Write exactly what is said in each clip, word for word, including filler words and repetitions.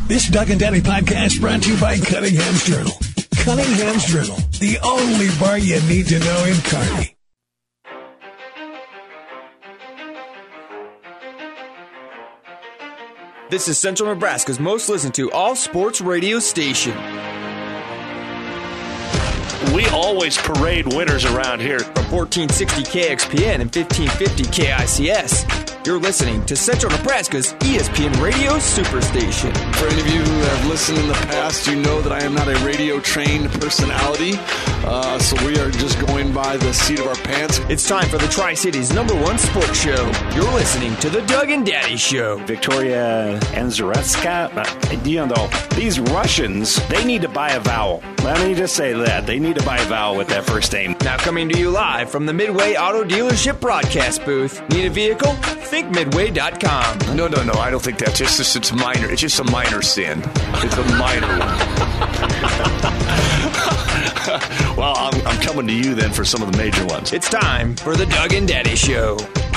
This Doug and Daddy podcast brought to you by Cunningham's Journal. Cunningham's Journal, the only bar you need to know in Kearney. This is Central Nebraska's most listened to all-sports radio station. We always parade winners around here. From fourteen sixty K X P N and fifteen fifty K I C S, you're listening to Central Nebraska's E S P N Radio Superstation. For any of you who have listened in the past, you know that I am not a radio-trained personality, uh, so we are just going by the seat of our pants. It's time for the Tri-Cities' number one sports show. You're listening to the Doug and Daddy Show. Victoria Anzaretska, uh, you know, these Russians, they need to buy a vowel. Let me just say that. They need to buy a vowel with that first name. Now coming to you live from the Midway Auto Dealership broadcast booth. Need a vehicle? think midway dot com. No, no, no. I don't think that's just, it's, it's minor. It's just a minor sin. It's a minor one. Well, I'm, I'm coming to you then for some of the major ones. It's time for the Doug and Daddy Show.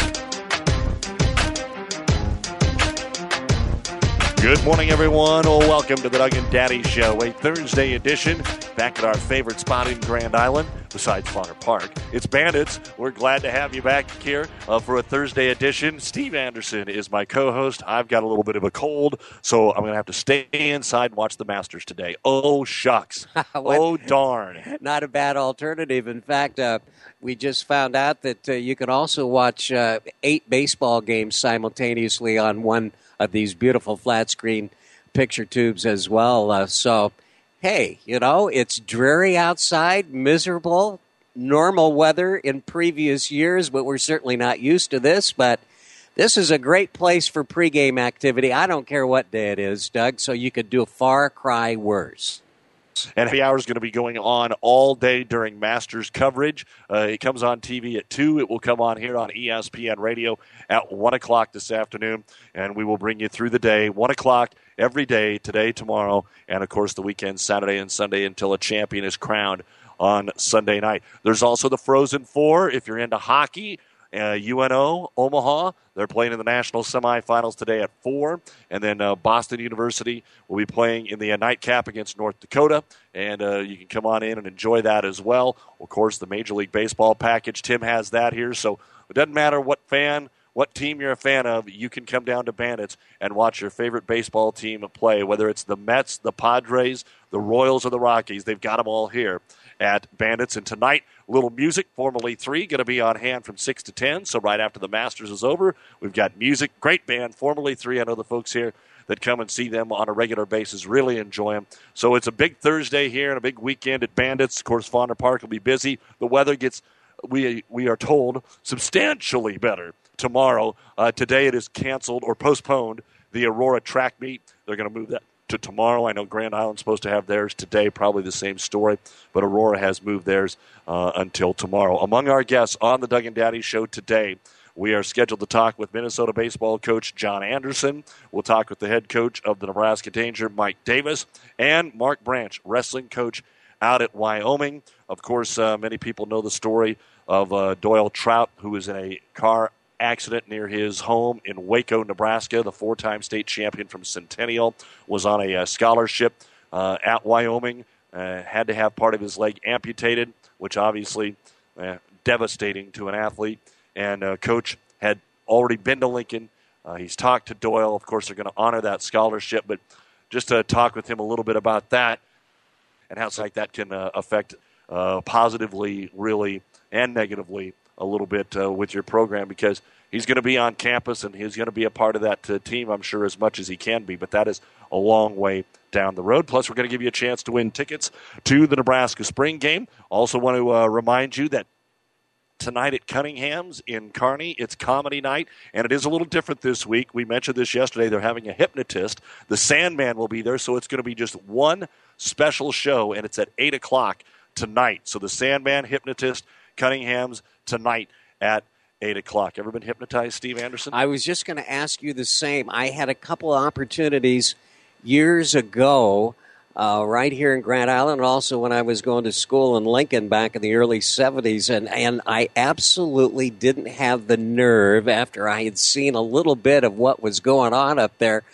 Good morning, everyone. Oh, welcome to the Doug and Daddy Show, a Thursday edition, back at our favorite spot in Grand Island, besides Bonner Park. It's Bandits. We're glad to have you back here uh, for a Thursday edition. Steve Anderson is my co-host. I've got a little bit of a cold, so I'm going to have to stay inside and watch the Masters today. Oh, shucks. Oh, darn. Not a bad alternative. In fact, uh, we just found out that uh, you can also watch uh, eight baseball games simultaneously on one of these beautiful flat screen picture tubes as well. Uh, so, hey, you know, it's dreary outside, miserable, normal weather in previous years, but we're certainly not used to this. But this is a great place for pregame activity. I don't care what day it is, Doug, so you could do a far cry worse. And happy hour is going to be going on all day during Masters coverage. Uh, it comes on T V at two. It will come on here on E S P N Radio at one o'clock this afternoon. And we will bring you through the day, one o'clock every day, today, tomorrow, and, of course, the weekend, Saturday and Sunday, until a champion is crowned on Sunday night. There's also the Frozen Four. If you're into hockey, Uh, U N O, Omaha, they're playing in the national semifinals today at four. And then uh, Boston University will be playing in the uh, nightcap against North Dakota. And uh, you can come on in and enjoy that as well. Of course, the Major League Baseball package, Tim has that here. So it doesn't matter what fan, what team you're a fan of, you can come down to Bandits and watch your favorite baseball team play, whether it's the Mets, the Padres, the Royals, or the Rockies. They've got them all here at Bandits. And tonight, Little Music, formerly three, going to be on hand from six to ten. So right after the Masters is over, we've got music. Great band, formerly three. I know the folks here that come and see them on a regular basis really enjoy them. So it's a big Thursday here and a big weekend at Bandits. Of course, Bonner Park will be busy. The weather gets, we we are told, substantially better tomorrow. Uh, today it is canceled or postponed, the Aurora track meet. They're going to move that to tomorrow. I know Grand Island's supposed to have theirs today, probably the same story, but Aurora has moved theirs uh, until tomorrow. Among our guests on the Doug and Daddy Show today, we are scheduled to talk with Minnesota baseball coach John Anderson. We'll talk with the head coach of the Nebraska Danger, Mike Davis, and Mark Branch, wrestling coach out at Wyoming. Of course, uh, many people know the story of uh, Doyle Trout, who was in a car accident near his home in Waco, Nebraska. The four-time state champion from Centennial was on a uh, scholarship uh, at Wyoming, uh, had to have part of his leg amputated, which obviously uh, devastating to an athlete. And uh, Coach had already been to Lincoln. Uh, he's talked to Doyle. Of course, they're going to honor that scholarship, but just to talk with him a little bit about that and how like that can uh, affect uh, positively, really, and negatively a little bit uh, with your program, because he's going to be on campus and he's going to be a part of that uh, team, I'm sure, as much as he can be. But that is a long way down the road. Plus, we're going to give you a chance to win tickets to the Nebraska spring game. Also want to uh, remind you that tonight at Cunningham's in Kearney, it's comedy night, and it is a little different this week. We mentioned this yesterday. They're having a hypnotist. The Sandman will be there, so it's going to be just one special show, and it's at eight o'clock tonight. So the Sandman, hypnotist, Cunningham's tonight at eight o'clock. Ever been hypnotized, Steve Anderson? I was just going to ask you the same. I had a couple of opportunities years ago uh, right here in Grand Island, and also when I was going to school in Lincoln back in the early seventies, and, and I absolutely didn't have the nerve after I had seen a little bit of what was going on up there.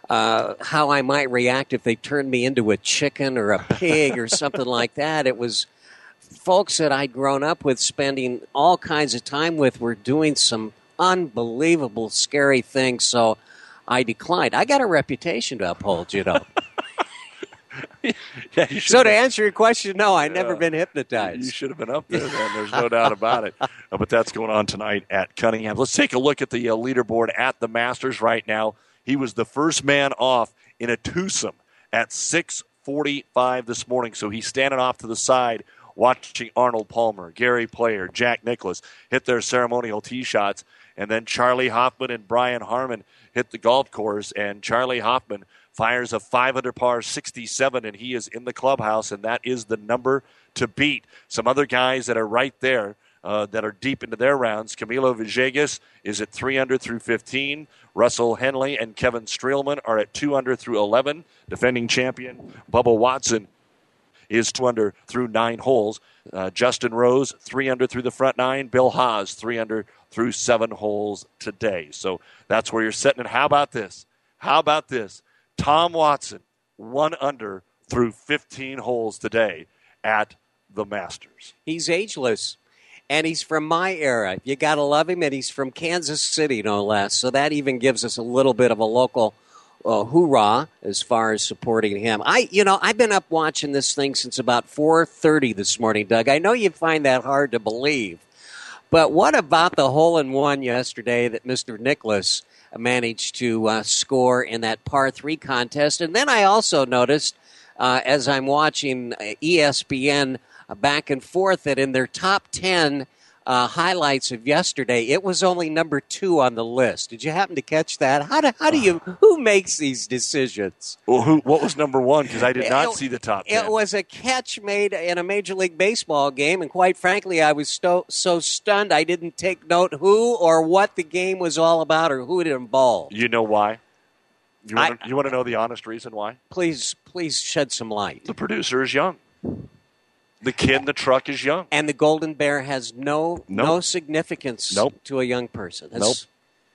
uh, how I might react if they turned me into a chicken or a pig or something like that. It was folks that I'd grown up with, spending all kinds of time with, were doing some unbelievable, scary things, so I declined. I got a reputation to uphold, you know. Yeah, you so to have, answer your question, no, I've yeah, never been hypnotized. You should have been up there then. There's no doubt about it. Uh, but that's going on tonight at Cunningham. Let's take a look at the uh, leaderboard at the Masters right now. He was the first man off in a twosome at six forty-five this morning. So he's standing off to the side watching Arnold Palmer, Gary Player, Jack Nicklaus hit their ceremonial tee shots. And then Charlie Hoffman and Brian Harmon hit the golf course. And Charlie Hoffman fires a five under par sixty-seven, and he is in the clubhouse, and that is the number to beat. Some other guys that are right there uh, that are deep into their rounds. Camilo Villegas is at three under through fifteen. Russell Henley and Kevin Streelman are at two under through eleven. Defending champion Bubba Watson is two under through nine holes. Uh, Justin Rose, three under through the front nine. Bill Haas, three under through seven holes today. So that's where you're sitting. And how about this? How about this? Tom Watson, one under through fifteen holes today at the Masters. He's ageless, and he's from my era. You got to love him, and he's from Kansas City, no less. So that even gives us a little bit of a local uh, hoorah as far as supporting him. I, you know, I've been up watching this thing since about four thirty this morning, Doug. I know you find that hard to believe, but what about the hole-in-one yesterday that Mister Nicklaus managed to uh, score in that par three contest? And then I also noticed, uh, as I'm watching E S P N uh, back and forth, that in their top ten uh, highlights of yesterday, it was only number two on the list. Did you happen to catch that? How do, how do you, who makes these decisions? Well, who? What was number one? Because I did not it, see the top ten. It was a catch made in a Major League Baseball game, and quite frankly, I was sto- so stunned I didn't take note who or what the game was all about or who it involved. You know why? You want, I, to, you want to know the honest reason why? Please, please shed some light. The producer is young. The kid in the truck is young. And the Golden Bear has no nope. no significance nope. to a young person. That's, nope.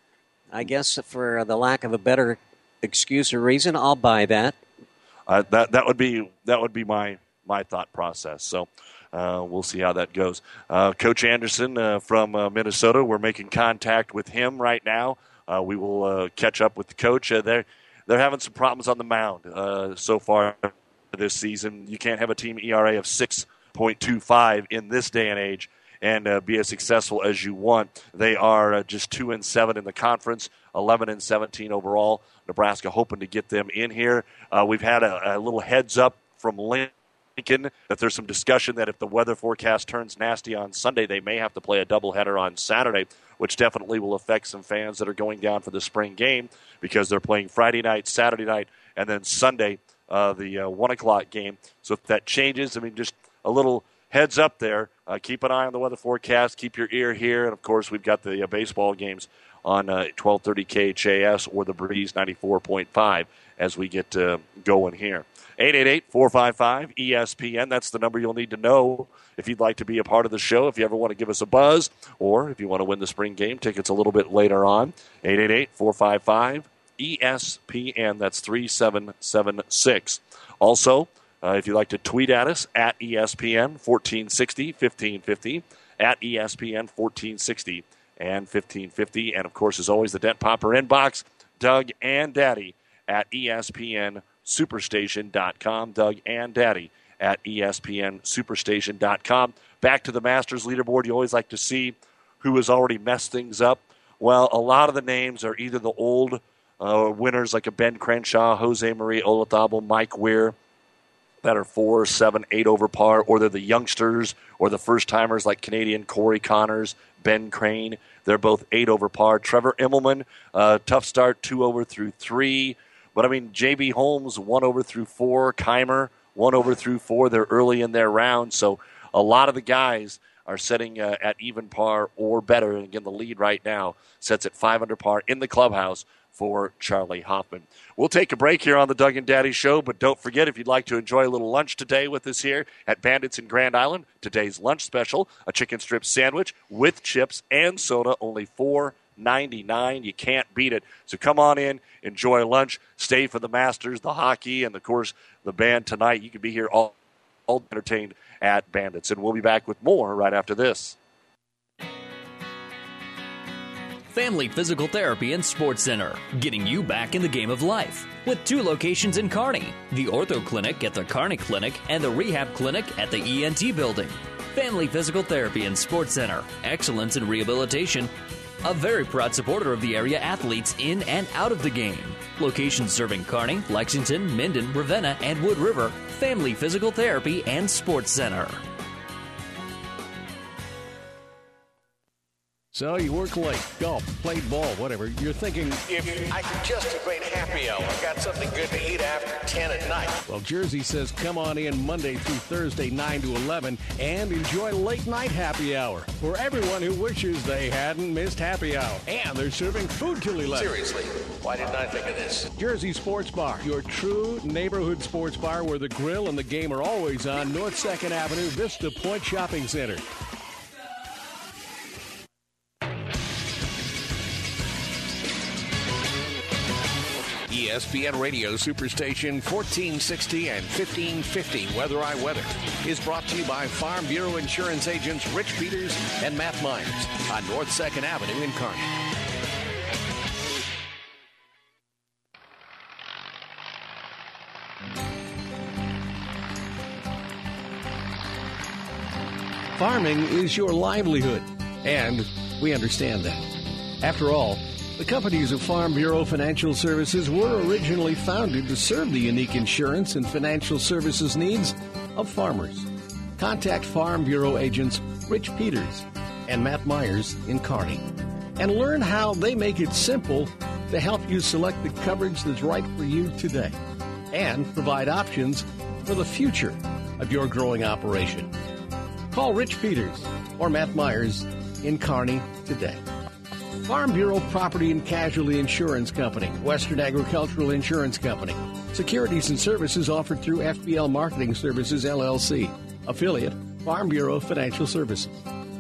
I guess for the lack of a better excuse or reason, I'll buy that. Uh, that that would be that would be my my thought process. So uh, we'll see how that goes. Uh, Coach Anderson uh, from uh, Minnesota, we're making contact with him right now. Uh, we will uh, catch up with the coach. Uh, they're they're having some problems on the mound uh, so far this season. You can't have a team E R A of six point two five in this day and age and uh, be as successful as you want. They are uh, just two and seven in the conference, eleven and seventeen overall. Nebraska hoping to get them in here. Uh, we've had a, a little heads up from Lincoln that there's some discussion that if the weather forecast turns nasty on Sunday, they may have to play a doubleheader on Saturday, which definitely will affect some fans that are going down for the spring game because they're playing Friday night, Saturday night, and then Sunday, uh, the uh, one o'clock game. So if that changes, I mean, just a little heads up there. Uh, keep an eye on the weather forecast. Keep your ear here. And, of course, we've got the uh, baseball games on uh, twelve thirty K H A S or the Breeze ninety-four point five as we get uh, going here. eight eight eight, four five five, E S P N. That's the number you'll need to know if you'd like to be a part of the show, if you ever want to give us a buzz, or if you want to win the spring game tickets a little bit later on. eight eight eight, four five five, E S P N. That's three seven seven six. Also, Uh, if you'd like to tweet at us, at E S P N fourteen sixty, fifteen fifty, at E S P N fourteen sixty and fifteen fifty. And, of course, as always, the Dent Popper inbox, Doug and Daddy at E S P N superstation dot com. Doug and Daddy at E S P N superstation dot com. Back to the Masters leaderboard. You always like to see who has already messed things up. Well, a lot of the names are either the old uh, winners like a Ben Crenshaw, Jose Maria Olazabal, Mike Weir, that are four, seven, eight over par, or they're the youngsters or the first-timers like Canadian Corey Connors, Ben Crane. They're both eight over par. Trevor Immelman, uh, tough start, two over through three. But, I mean, J B. Holmes, one over through four. Keimer, one over through four. They're early in their round. So a lot of the guys are setting uh, at even par or better. And, again, the lead right now sets at five under par in the clubhouse for Charlie Hoffman. We'll take a break here on the Doug and Daddy Show, but don't forget, if you'd like to enjoy a little lunch today with us here at Bandits in Grand Island, today's lunch special, a chicken strip sandwich with chips and soda, only four ninety-nine. You can't beat it. So come on in, enjoy lunch, stay for the Masters, the hockey, and, of course, the band tonight. You can be here all, all entertained at Bandits. And we'll be back with more right after this. Family Physical Therapy and Sports Center, getting you back in the game of life. With two locations in Kearney, the Ortho Clinic at the Kearney Clinic and the Rehab Clinic at the E N T Building. Family Physical Therapy and Sports Center, excellence in rehabilitation. A very proud supporter of the area athletes in and out of the game. Locations serving Kearney, Lexington, Minden, Ravenna, and Wood River. Family Physical Therapy and Sports Center. So you work late, golf, played ball, whatever. You're thinking, if I could just a great happy hour, got something good to eat after ten at night. Well, Jersey says come on in Monday through Thursday, nine to eleven, and enjoy late night happy hour for everyone who wishes they hadn't missed happy hour. And they're serving food till eleven. Seriously, why didn't I think of this? Jersey Sports Bar, your true neighborhood sports bar where the grill and the game are always on. North second Avenue, Vista Point Shopping Center. E S P N Radio Superstation fourteen sixty and fifteen fifty Weather I Weather is brought to you by Farm Bureau Insurance agents Rich Peters and Matt Myers on North second Avenue in Kearney. Farming is your livelihood, and we understand that. After all, the companies of Farm Bureau Financial Services were originally founded to serve the unique insurance and financial services needs of farmers. Contact Farm Bureau agents Rich Peters and Matt Myers in Kearney and learn how they make it simple to help you select the coverage that's right for you today and provide options for the future of your growing operation. Call Rich Peters or Matt Myers in Kearney today. Farm Bureau Property and Casualty Insurance Company, Western Agricultural Insurance Company. Securities and services offered through F B L Marketing Services, L L C. Affiliate, Farm Bureau Financial Services.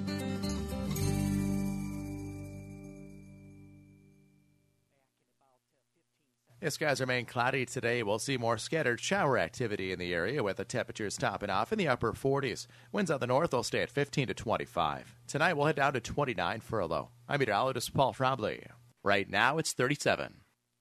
The skies remain cloudy today. We'll see more scattered shower activity in the area with the temperatures topping off in the upper forties. Winds out the north will stay at fifteen to twenty-five. Tonight we'll head down to twenty-nine for a low. I'm meteorologist Paul Frobley. Right now it's thirty-seven.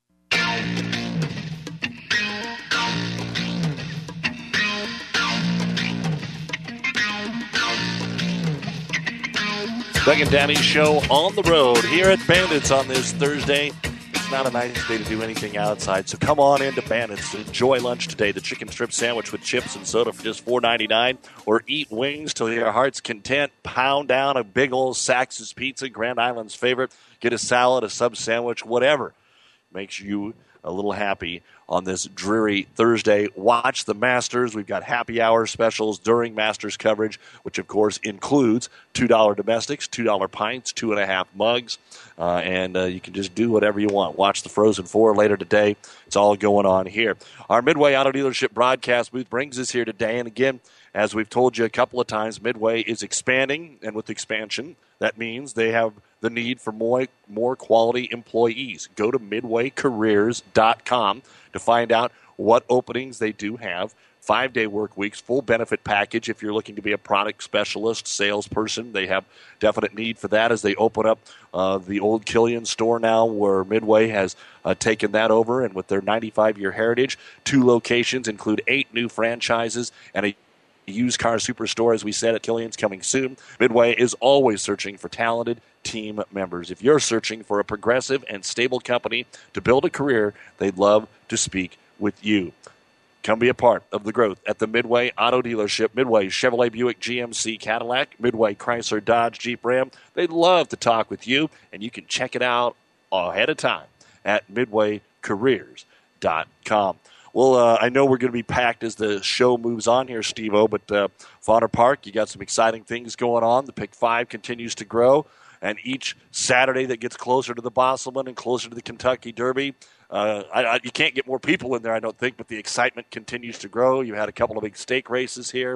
Doug and Danny show on the road here at Bandits on this Thursday. It's not a nice day to do anything outside, so come on into Bandits to enjoy lunch today. The chicken strip sandwich with chips and soda for just four ninety-nine, or eat wings till your heart's content. Pound down a big old Sax's Pizza, Grand Island's favorite. Get a salad, a sub sandwich, whatever makes you a little happy on this dreary Thursday. Watch the Masters. We've got happy hour specials during Masters coverage, which, of course, includes two dollar domestics, two dollar pints, two and a half mugs, uh, and uh, you can just do whatever you want. Watch the Frozen Four later today. It's all going on here. Our Midway Auto Dealership broadcast booth brings us here today, and again, as we've told you a couple of times, Midway is expanding, and with expansion, that means they have the need for more, more quality employees. Go to midway careers dot com to find out what openings they do have. Five-day work weeks, full benefit package if you're looking to be a product specialist, salesperson. They have definite need for that as they open up uh, the old Killian store now, where Midway has uh, taken that over. And with their ninety-five-year heritage, two locations include eight new franchises and a used car superstore, as we said, at Killian's coming soon. Midway is always searching for talented team members. If you're searching for a progressive and stable company to build a career, they'd love to speak with you. Come be a part of the growth at the Midway Auto Dealership. Midway Chevrolet, Buick, G M C, Cadillac, Midway Chrysler, Dodge, Jeep, Ram. They'd love to talk with you, and you can check it out ahead of time at midway careers dot com. Well, uh, I know we're going to be packed as the show moves on here, Steve-O, but uh, Fauner Park, you got some exciting things going on. The Pick Five continues to grow, and each Saturday that gets closer to the Bosselman and closer to the Kentucky Derby, uh, I, I, you can't get more people in there, I don't think, but the excitement continues to grow. You had a couple of big stake races here.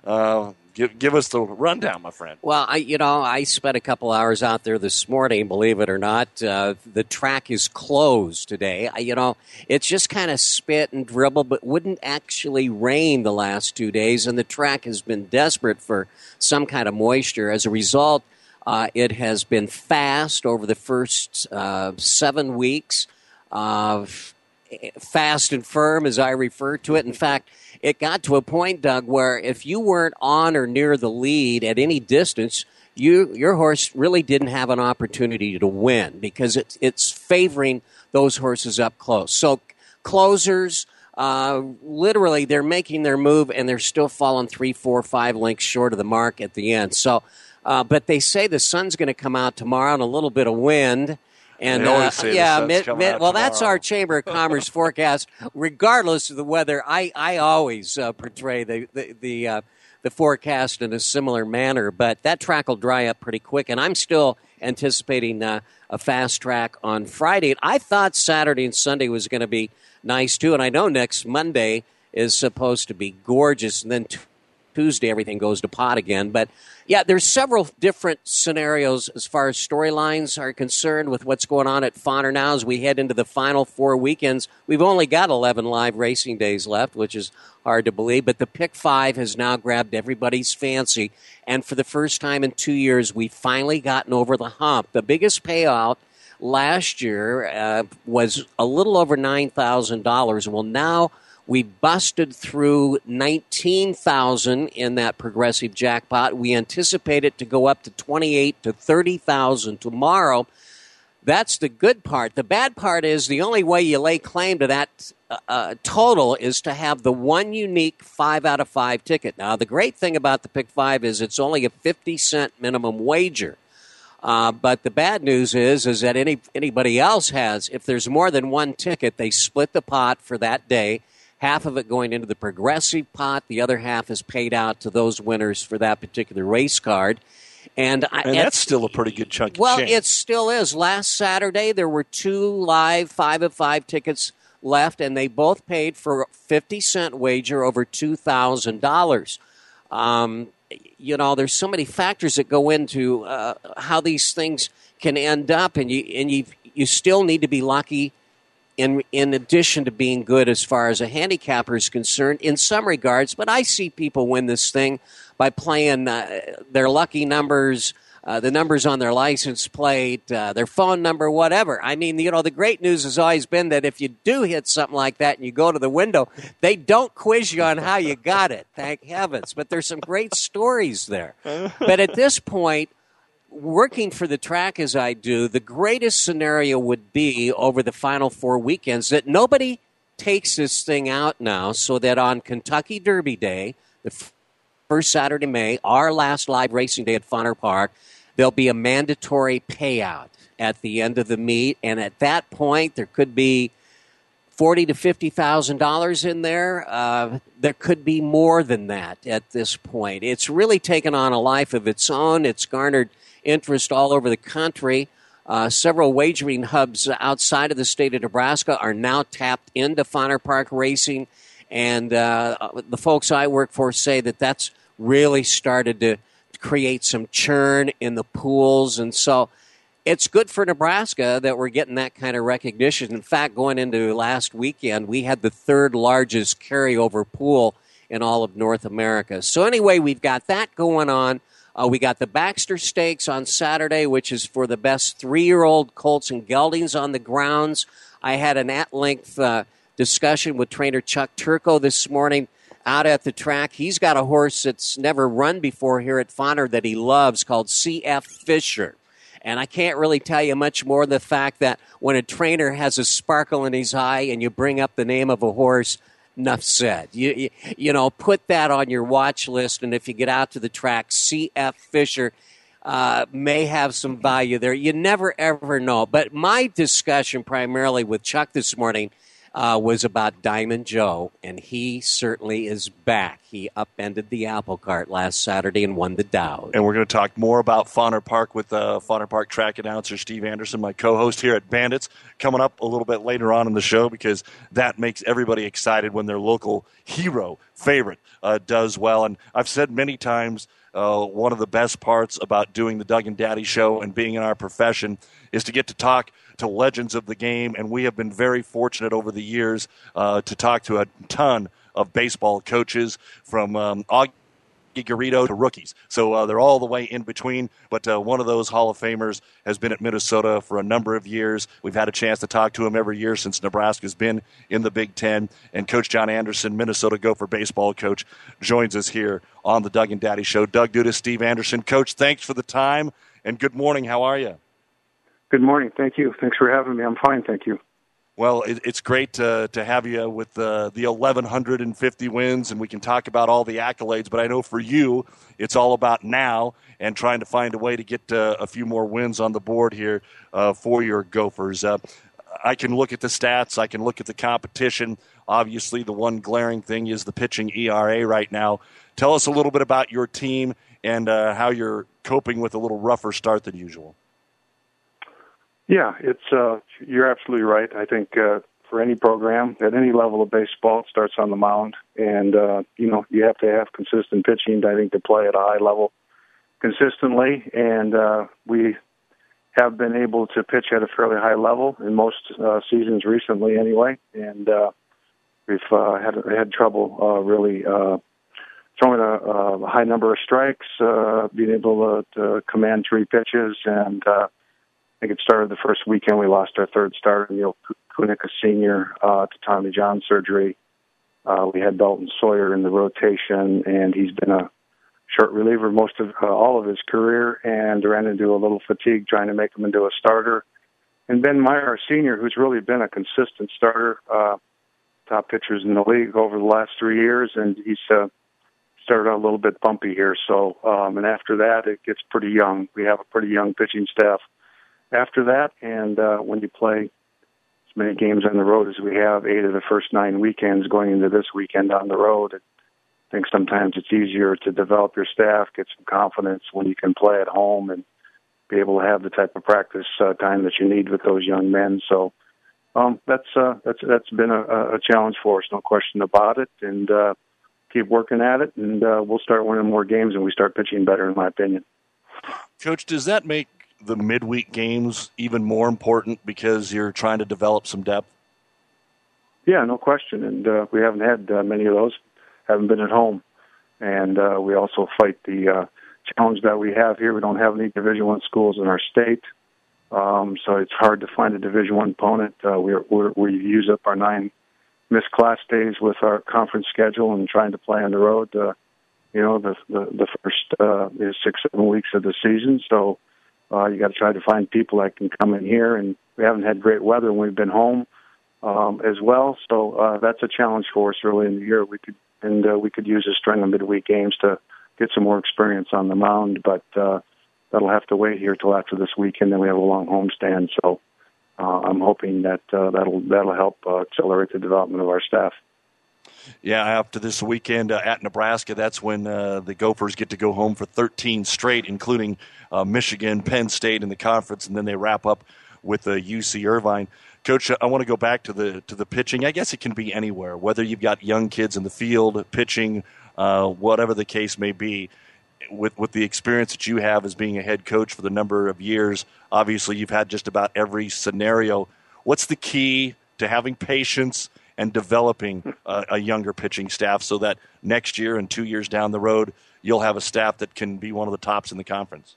Uh, give, give us the rundown, my friend. Well, I, you know, I spent a couple hours out there this morning, believe it or not. Uh, the track is closed today. I, you know, it's just kind of spit and dribble, but wouldn't actually rain the last two days, and the track has been desperate for some kind of moisture. As a result, uh, it has been fast over the first uh, seven weeks. Uh, fast and firm, as I refer to it. In fact, it got to a point, Doug, where if you weren't on or near the lead at any distance, you your horse really didn't have an opportunity to win because it's it's favoring those horses up close. So closers, uh, literally, they're making their move and they're still falling three, four, five lengths short of the mark at the end. So, uh, but they say the sun's going to come out tomorrow and a little bit of wind. And uh, yeah, mid, mid, well, that's our Chamber of Commerce forecast. Regardless of the weather, I I always uh, portray the the the, uh, the forecast in a similar manner. But that track will dry up pretty quick, and I'm still anticipating uh, a fast track on Friday. I thought Saturday and Sunday was going to be nice too, and I know next Monday is supposed to be gorgeous, and then t- Tuesday everything goes to pot again. But yeah, there's several different scenarios as far as storylines are concerned with what's going on at Fonner now as we head into the final four weekends. We've only got eleven live racing days left, which is hard to believe, but the Pick Five has now grabbed everybody's fancy, and for the first time in two years, we've finally gotten over the hump. The biggest payout last year uh, was a little over nine thousand dollars. Well, now we busted through nineteen thousand dollars in that progressive jackpot. We anticipate it to go up to twenty-eight to thirty thousand dollars tomorrow. That's the good part. The bad part is the only way you lay claim to that uh, total is to have the one unique five out of five ticket. Now, the great thing about the Pick Five is it's only a fifty cent minimum wager. Uh, but the bad news is is that any anybody else has, if there's more than one ticket, they split the pot for that day. Half of it going into the progressive pot. The other half is paid out to those winners for that particular race card. And, I, and that's still a pretty good chunk of Well, change. It still is. Last Saturday, there were two live five of five tickets left, and they both paid for a fifty cent wager over two thousand dollars. Um, you know, there's so many factors that go into uh, how these things can end up, and you and you you still need to be lucky in in addition to being good as far as a handicapper is concerned in some regards. But I see people win this thing by playing uh, their lucky numbers, uh, the numbers on their license plate, uh, their phone number, whatever. I mean, you know, the great news has always been that if you do hit something like that and you go to the window, they don't quiz you on how you got it, thank heavens. But there's some great stories there. But at this point, working for the track as I do, the greatest scenario would be over the final four weekends that nobody takes this thing out now so that on Kentucky Derby Day, the first Saturday in May, our last live racing day at Fonner Park, there'll be a mandatory payout at the end of the meet. And at that point, there could be forty thousand to fifty thousand dollars in there. Uh, there could be more than that at this point. It's really taken on a life of its own. It's garnered interest all over the country. Uh, several wagering hubs outside of the state of Nebraska are now tapped into Fonner Park Racing, and uh, the folks I work for say that that's really started to create some churn in the pools, and so it's good for Nebraska that we're getting that kind of recognition. In fact, going into last weekend, we had the third largest carryover pool in all of North America. So anyway, we've got that going on. Uh, we got the Baxter Stakes on Saturday, which is for the best three-year-old colts and geldings on the grounds. I had an at-length uh, discussion with trainer Chuck Turco this morning out at the track. He's got a horse that's never run before here at Fonner that he loves called C F Fisher. And I can't really tell you much more than the fact that when a trainer has a sparkle in his eye and you bring up the name of a horse, enough said. You, you you know, put that on your watch list, and if you get out to the track, C F Fisher uh, may have some value there. You never, ever know. But my discussion primarily with Chuck this morning uh, was about Diamond Joe, and he certainly is back. He upended the apple cart last Saturday and won the Dow. And we're going to talk more about Fauner Park with uh, Fauner Park track announcer Steve Anderson, my co-host here at Bandits, coming up a little bit later on in the show, because that makes everybody excited when their local hero, favorite, uh, does well. And I've said many times, uh, one of the best parts about doing the Doug and Daddy show and being in our profession is to get to talk to legends of the game, and we have been very fortunate over the years uh, to talk to a ton of baseball coaches, from um, Augie Garrido to rookies. So uh, they're all the way in between, but uh, one of those Hall of Famers has been at Minnesota for a number of years. We've had a chance to talk to him every year since Nebraska's been in the Big Ten, and Coach John Anderson, Minnesota Gopher baseball coach, joins us here on the Doug and Daddy Show. Doug Duda, Steve Anderson. Coach, thanks for the time, and good morning. How are you? Good morning. Thank you. Thanks for having me. I'm fine, thank you. Well, it, it's great to, to have you with uh, the eleven fifty wins, and we can talk about all the accolades, but I know for you it's all about now and trying to find a way to get uh, a few more wins on the board here uh, for your Gophers. Uh, I can look at the stats. I can look at the competition. Obviously, the one glaring thing is the pitching E R A right now. Tell us a little bit about your team and uh, how you're coping with a little rougher start than usual. Yeah, it's uh, you're absolutely right. I think uh, for any program at any level of baseball, it starts on the mound, and uh, you know you have to have consistent pitching. I think to play at a high level consistently, and uh, we have been able to pitch at a fairly high level in most uh, seasons recently, anyway. And uh, we've uh, had had trouble uh, really uh, throwing a, a high number of strikes, uh, being able to, to command three pitches, and uh, I think it started the first weekend. We lost our third starter, Neil Kunica Senior, uh, to Tommy John surgery. Uh, we had Dalton Sawyer in the rotation, and he's been a short reliever most of uh, all of his career, and ran into a little fatigue trying to make him into a starter. And Ben Meyer, our senior, who's really been a consistent starter, uh, top pitchers in the league over the last three years, and he's uh, started out a little bit bumpy here. So, um, and after that, it gets pretty young. We have a pretty young pitching staff after that, and uh, when you play as many games on the road as we have, eight of the first nine weekends going into this weekend on the road, I think sometimes it's easier to develop your staff, get some confidence when you can play at home and be able to have the type of practice uh, time that you need with those young men. So um, that's uh, that's that's been a, a challenge for us, no question about it, and uh, keep working at it, and uh, we'll start winning more games and we start pitching better, in my opinion. Coach, does that make the midweek games even more important because you're trying to develop some depth? Yeah, no question. And uh, we haven't had uh, many of those, haven't been at home. And uh, we also fight the uh, challenge that we have here. We don't have any Division One schools in our state, um, so it's hard to find a Division One opponent. Uh, we're, we're, we use up our nine missed class days with our conference schedule and trying to play on the road. Uh, you know, the, the, the first uh, is six, seven weeks of the season, so Uh, you got to try to find people that can come in here, and we haven't had great weather when we've been home um, as well. So uh, that's a challenge for us early in the year. We could and uh, we could use a string of midweek games to get some more experience on the mound, but uh, that'll have to wait here till after this weekend. Then we have a long homestand, so uh, I'm hoping that uh, that'll that'll help uh, accelerate the development of our staff. Yeah, after this weekend uh, at Nebraska, that's when uh, the Gophers get to go home for thirteen straight, including uh, Michigan, Penn State in the conference, and then they wrap up with uh, U C Irvine. Coach, I want to go back to the to the pitching. I guess it can be anywhere, whether you've got young kids in the field, pitching, uh, whatever the case may be. With, with the experience that you have as being a head coach for the number of years, obviously you've had just about every scenario. What's the key to having patience and developing a, a younger pitching staff so that next year and two years down the road, you'll have a staff that can be one of the tops in the conference?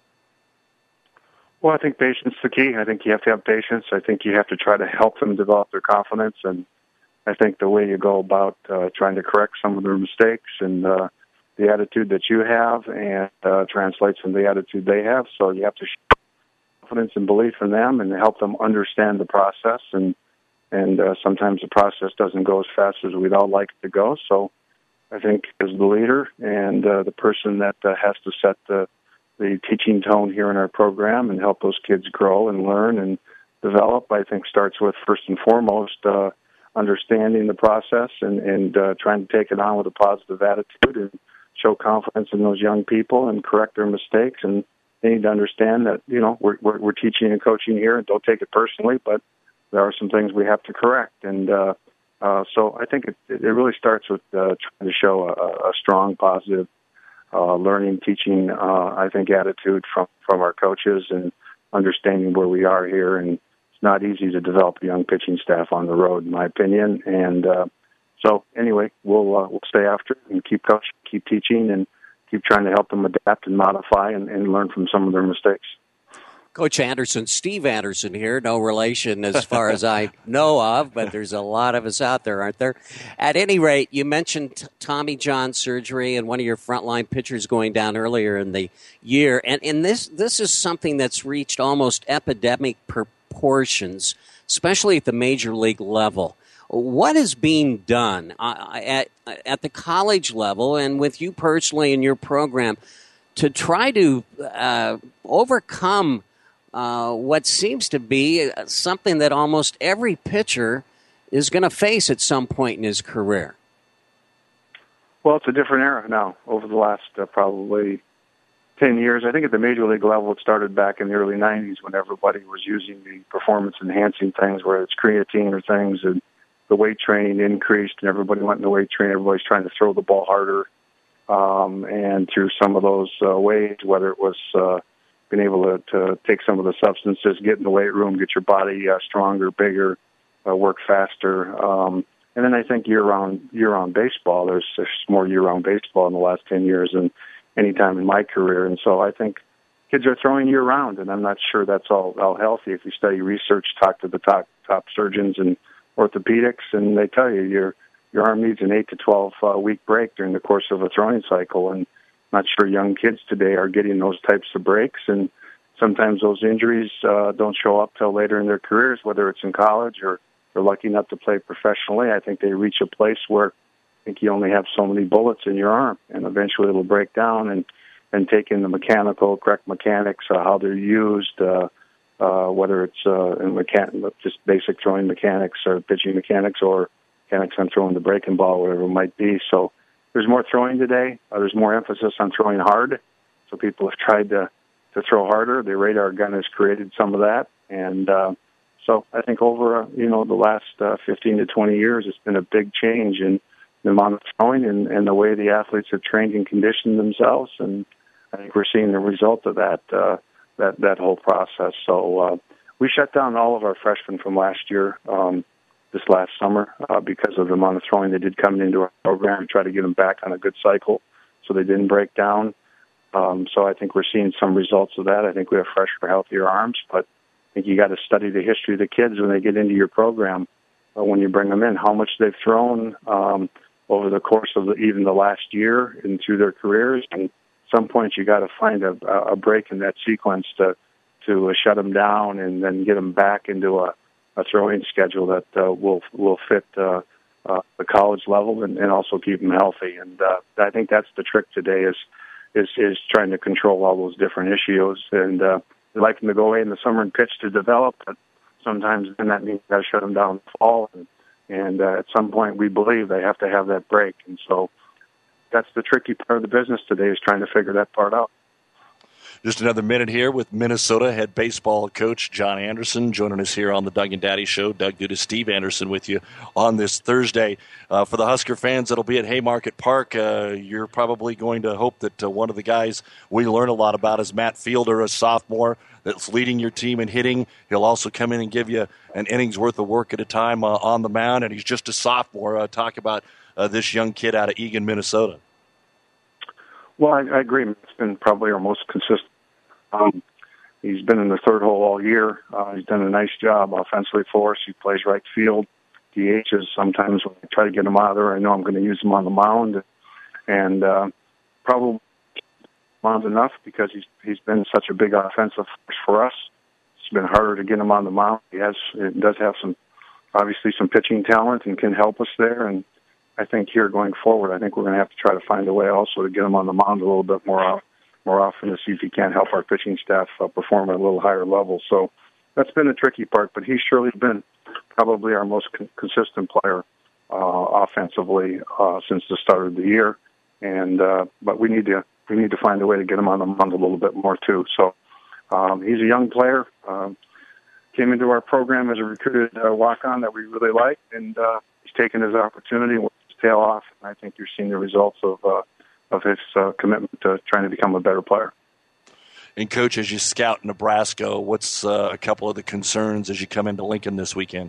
Well, I think patience is the key. I think you have to have patience. I think you have to try to help them develop their confidence. And I think the way you go about uh, trying to correct some of their mistakes and uh, the attitude that you have and uh, translates into the attitude they have. So you have to show confidence and belief in them and help them understand the process. And And uh, sometimes the process doesn't go as fast as we'd all like it to go. So I think as the leader and uh, the person that uh, has to set the, the teaching tone here in our program and help those kids grow and learn and develop, I think starts with, first and foremost, uh, understanding the process and, and uh, trying to take it on with a positive attitude and show confidence in those young people and correct their mistakes. And they need to understand that, you know, we're, we're, we're teaching and coaching here, and don't take it personally, but there are some things we have to correct. And uh, uh, so I think it, it really starts with uh, trying to show a, a strong, positive uh, learning, teaching, uh, I think, attitude from, from our coaches and understanding where we are here. And it's not easy to develop a young pitching staff on the road, in my opinion. And uh, so anyway, we'll uh, we'll stay after it and keep coaching, keep teaching, and keep trying to help them adapt and modify and, and learn from some of their mistakes. Coach Anderson, Steve Anderson here, no relation as far as I know of, but there's a lot of us out there, aren't there? At any rate, you mentioned t- Tommy John surgery and one of your frontline pitchers going down earlier in the year, and, and this this is something that's reached almost epidemic proportions, especially at the major league level. What is being done uh, at at the college level and with you personally in your program to try to uh, overcome Uh, what seems to be something that almost every pitcher is going to face at some point in his career? Well, it's a different era now. Over the last uh, probably ten years, I think at the major league level, it started back in the early nineties when everybody was using the performance-enhancing things, whether it's creatine or things, and the weight training increased, and everybody went in the weight training. Everybody's trying to throw the ball harder, um, and through some of those uh, ways, whether it was uh, being able to, to take some of the substances, get in the weight room, get your body uh, stronger, bigger, uh, work faster. Um, and then I think year-round year-round baseball, there's, there's more year-round baseball in the last ten years than any time in my career. And so I think kids are throwing year-round, and I'm not sure that's all, all healthy. If you study research, talk to the top, top surgeons and orthopedics, and they tell you your, your arm needs an eight to twelve uh, week break during the course of a throwing cycle. And not sure young kids today are getting those types of breaks, and sometimes those injuries uh, don't show up till later in their careers, whether it's in college or they're lucky enough to play professionally. I think they reach a place where I think you only have so many bullets in your arm, and eventually it'll break down, and, and take in the mechanical, correct mechanics, uh, how they're used, uh, uh, whether it's uh, in mechan- just basic throwing mechanics or pitching mechanics or mechanics on throwing the breaking ball, whatever it might be. So there's more throwing today. Uh, there's more emphasis on throwing hard. So people have tried to, to throw harder. The radar gun has created some of that. And uh, so I think over, uh, you know, the last uh, fifteen to twenty years, it's been a big change in the amount of throwing and, and the way the athletes have trained and conditioned themselves. And I think we're seeing the result of that, uh, that, that whole process. So uh, we shut down all of our freshmen from last year. Um, this last summer uh, because of the amount of throwing they did coming into our program and try to get them back on a good cycle so they didn't break down. Um, so I think we're seeing some results of that. I think we have fresher, healthier arms, but I think you got to study the history of the kids when they get into your program, uh, when you bring them in, how much they've thrown um, over the course of the, even the last year and through their careers. And at some point you got to find a, a break in that sequence to, to uh, shut them down and then get them back into a, a throwing schedule that uh, will will fit uh, uh, the college level and, and also keep them healthy. And uh, I think that's the trick today is is is trying to control all those different issues. And uh, we like them to go away in the summer and pitch to develop, but sometimes then that means you got to shut them down in the fall. And, and uh, at some point, we believe they have to have that break. And so that's the tricky part of the business today is trying to figure that part out. Just another minute here with Minnesota head baseball coach John Anderson joining us here on the Doug and Daddy Show. Doug Duda, Steve Anderson with you on this Thursday. Uh, for the Husker fans that'll be at Haymarket Park, uh, you're probably going to hope that uh, one of the guys we learn a lot about is Matt Fielder, a sophomore that's leading your team in hitting. He'll also come in and give you an inning's worth of work at a time uh, on the mound, and he's just a sophomore. Uh, talk about uh, this young kid out of Eagan, Minnesota. Well, I, I agree. It's been probably our most consistent. Um, he's been in the third hole all year. Uh, he's done a nice job offensively for us. He plays right field. D H's sometimes when I try to get him out of there, I know I'm going to use him on the mound. And uh, probably mound enough because he's he's been such a big offensive force for us. It's been harder to get him on the mound. He has it does have some, obviously some pitching talent and can help us there. And I think here going forward, I think we're going to have to try to find a way also to get him on the mound a little bit more often. more often to see if he can't help our pitching staff uh, perform at a little higher level. So that's been the tricky part, but he's surely been probably our most con- consistent player uh, offensively uh, since the start of the year. And uh, but we need to we need to find a way to get him on the mound a little bit more too. So um, he's a young player. Um, came into our program as a recruited uh, walk-on that we really liked, and uh, he's taken his opportunity and worked his tail off. And I think you're seeing the results of uh, of his uh, commitment to trying to become a better player. And, Coach, as you scout Nebraska, what's uh, a couple of the concerns as you come into Lincoln this weekend?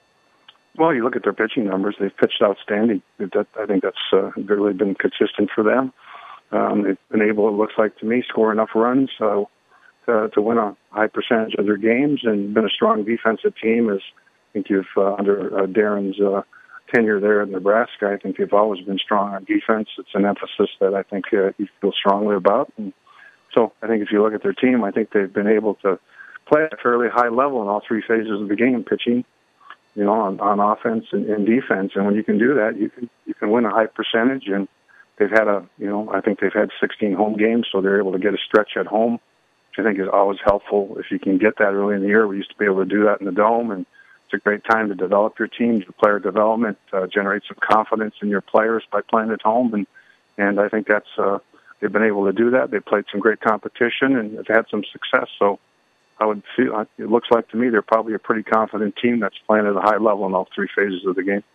Well, you look at their pitching numbers. They've pitched outstanding. That, I think that's uh, really been consistent for them. Um, they've been able, it looks like to me, score enough runs uh, to, to win a high percentage of their games, and been a strong defensive team. As I think you've, uh, under uh, Darren's uh, tenure there at Nebraska, I think they've always been strong on defense. It's an emphasis that I think uh, you feel strongly about. And so I think if you look at their team, I think they've been able to play at a fairly high level in all three phases of the game, pitching, you know, on, on offense and, and defense. And when you can do that, you can you can win a high percentage. And they've had a, you know, I think they've had sixteen home games, so they're able to get a stretch at home, which I think is always helpful if you can get that early in the year. We used to be able to do that in the Dome, and it's a great time to develop your team, do player development, uh, generate some confidence in your players by playing at home. And, and I think that's, uh, they've been able to do that. They've played some great competition and have had some success. So I would feel, it looks like to me they're probably a pretty confident team that's playing at a high level in all three phases of the game.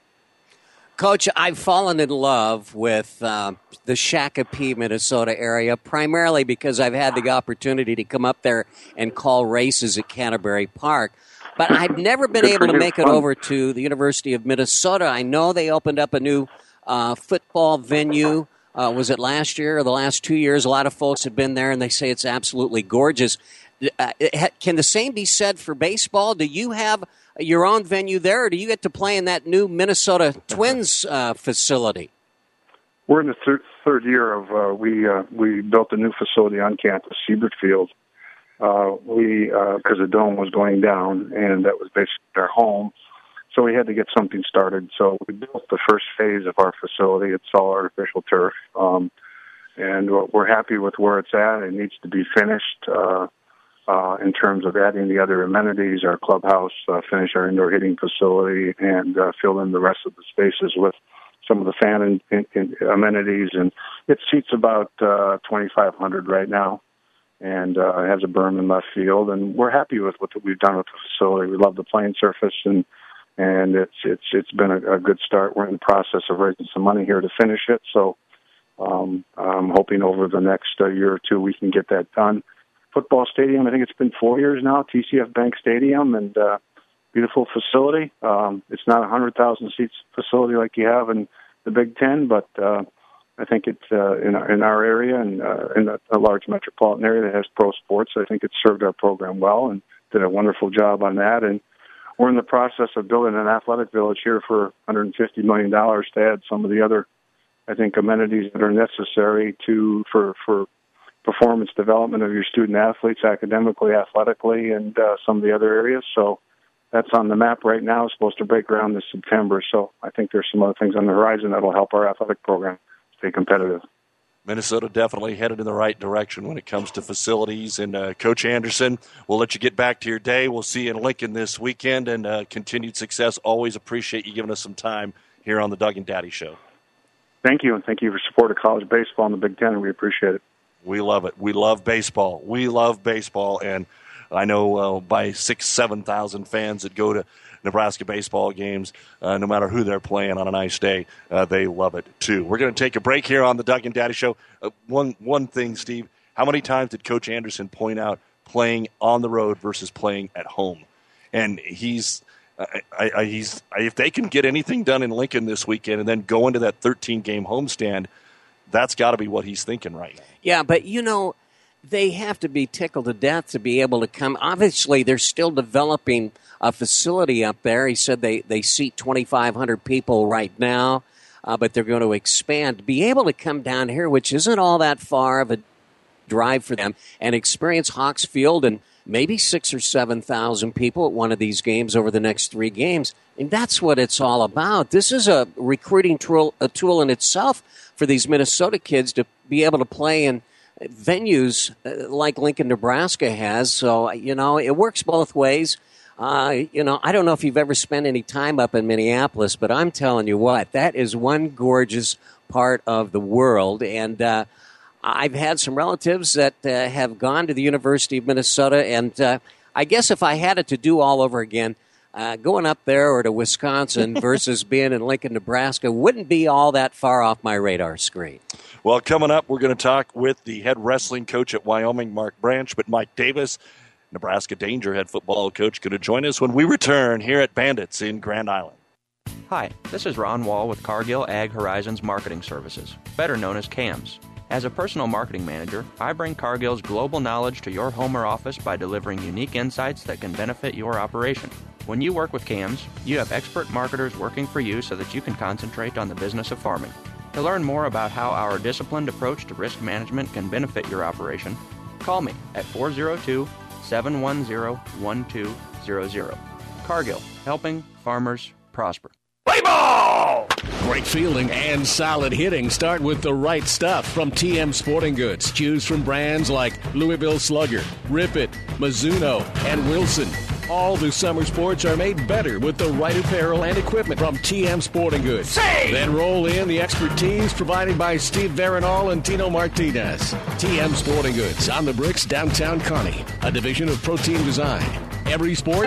Coach, I've fallen in love with uh, the Shakopee, Minnesota area, primarily because I've had the opportunity to come up there and call races at Canterbury Park. But I've never been able to make it over to the University of Minnesota. I know they opened up a new uh, football venue. Uh, was it last year or the last two years? A lot of folks have been there, and they say it's absolutely gorgeous. Uh, can the same be said for baseball? Do you have your own venue there, or do you get to play in that new Minnesota Twins uh, facility? We're in the third, third year of uh, we uh, we built a new facility on campus, Siebert Field. Uh, we because uh, the Dome was going down, and that was basically our home. So we had to get something started. So we built the first phase of our facility. It's all artificial turf, um, and we're happy with where it's at. It needs to be finished. Uh, Uh, in terms of adding the other amenities, our clubhouse, uh, finish our indoor hitting facility, and uh, fill in the rest of the spaces with some of the fan in, in, in amenities. And it seats about uh, twenty-five hundred right now, and uh, it has a berm in left field. And we're happy with what we've done with the facility. We love the playing surface, and and it's it's it's been a, a good start. We're in the process of raising some money here to finish it. So um, I'm hoping over the next uh, year or two we can get that done. Football stadium, I think it's been four years now, T C F Bank Stadium, and uh, beautiful facility. Um, it's not a one hundred thousand seats facility like you have in the Big Ten, but uh, I think it's uh, in, our, in our area and uh, in a, a large metropolitan area that has pro sports. I think it's served our program well and did a wonderful job on that. And we're in the process of building an athletic village here for one hundred fifty million dollars to add some of the other, I think, amenities that are necessary to for for performance development of your student athletes, academically, athletically, and uh, some of the other areas. So that's on the map right now. It's supposed to break ground this September. So I think there's some other things on the horizon that will help our athletic program stay competitive. Minnesota definitely headed in the right direction when it comes to facilities. And uh, Coach Anderson, we'll let you get back to your day. We'll see you in Lincoln this weekend, and uh, continued success. Always appreciate you giving us some time here on the Doug and Daddy Show. Thank you, and thank you for support of college baseball in the Big Ten, and we appreciate it. We love it. We love baseball. We love baseball, and I know uh, by six, seven thousand fans that go to Nebraska baseball games, uh, no matter who they're playing on a nice day, uh, they love it too. We're going to take a break here on the Doug and Daddy Show. Uh, one one thing, Steve, how many times did Coach Anderson point out playing on the road versus playing at home? And he's, uh, I, I, he's if they can get anything done in Lincoln this weekend and then go into that thirteen game homestand, that's got to be what he's thinking right now. Yeah, but, you know, they have to be tickled to death to be able to come. Obviously, they're still developing a facility up there. He said they, they seat twenty-five hundred people right now, uh, but they're going to expand. Be able to come down here, which isn't all that far of a drive for them, and experience Hawks Field and maybe six or seven thousand people at one of these games over the next three games. And that's what it's all about. This is a recruiting tool, a tool in itself for these Minnesota kids to be able to play in venues like Lincoln, Nebraska has. So, you know, it works both ways. Uh, you know, I don't know if you've ever spent any time up in Minneapolis, but I'm telling you what, that is one gorgeous part of the world. And uh, I've had some relatives that uh, have gone to the University of Minnesota, and uh, I guess if I had it to do all over again, uh, going up there or to Wisconsin versus being in Lincoln, Nebraska wouldn't be all that far off my radar screen. Well, coming up, we're going to talk with the head wrestling coach at Wyoming, Mark Branch, but Mike Davis, Nebraska Danger head football coach, going to join us when we return here at Bandits in Grand Island. Hi, this is Ron Wall with Cargill Ag Horizons Marketing Services, better known as C A M S. As a personal marketing manager, I bring Cargill's global knowledge to your home or office by delivering unique insights that can benefit your operation. When you work with C A M S, you have expert marketers working for you so that you can concentrate on the business of farming. To learn more about how our disciplined approach to risk management can benefit your operation, call me at four oh two, seven one zero, one two zero zero. Cargill, helping farmers prosper. Play ball! Great fielding and solid hitting start with the right stuff from T M Sporting Goods. Choose from brands like Louisville Slugger, Rip It, Mizuno, and Wilson. All the summer sports are made better with the right apparel and equipment from T M Sporting Goods. Say! Then roll in the expertise provided by Steve Veronal and Tino Martinez. T M Sporting Goods on the Bricks, downtown Kearney, a division of Protein Design. Every sport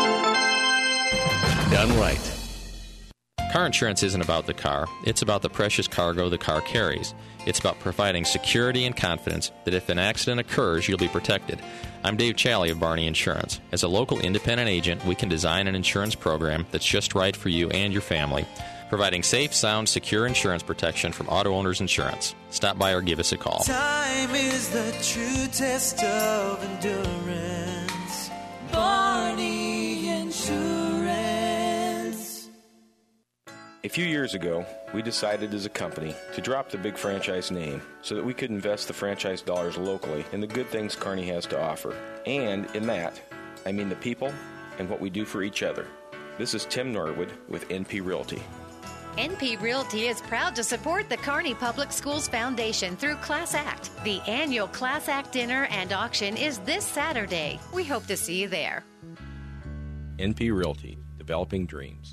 done right. Car insurance isn't about the car. It's about the precious cargo the car carries. It's about providing security and confidence that if an accident occurs, you'll be protected. I'm Dave Challey of Barney Insurance. As a local independent agent, we can design an insurance program that's just right for you and your family, providing safe, sound, secure insurance protection from Auto Owners Insurance. Stop by or give us a call. Time is the true test of endurance. Barney Insurance. A few years ago, we decided as a company to drop the big franchise name so that we could invest the franchise dollars locally in the good things Kearney has to offer. And in that, I mean the people and what we do for each other. This is Tim Norwood with N P Realty. N P Realty is proud to support the Kearney Public Schools Foundation through Class Act. The annual Class Act dinner and auction is this Saturday. We hope to see you there. N P Realty, developing dreams.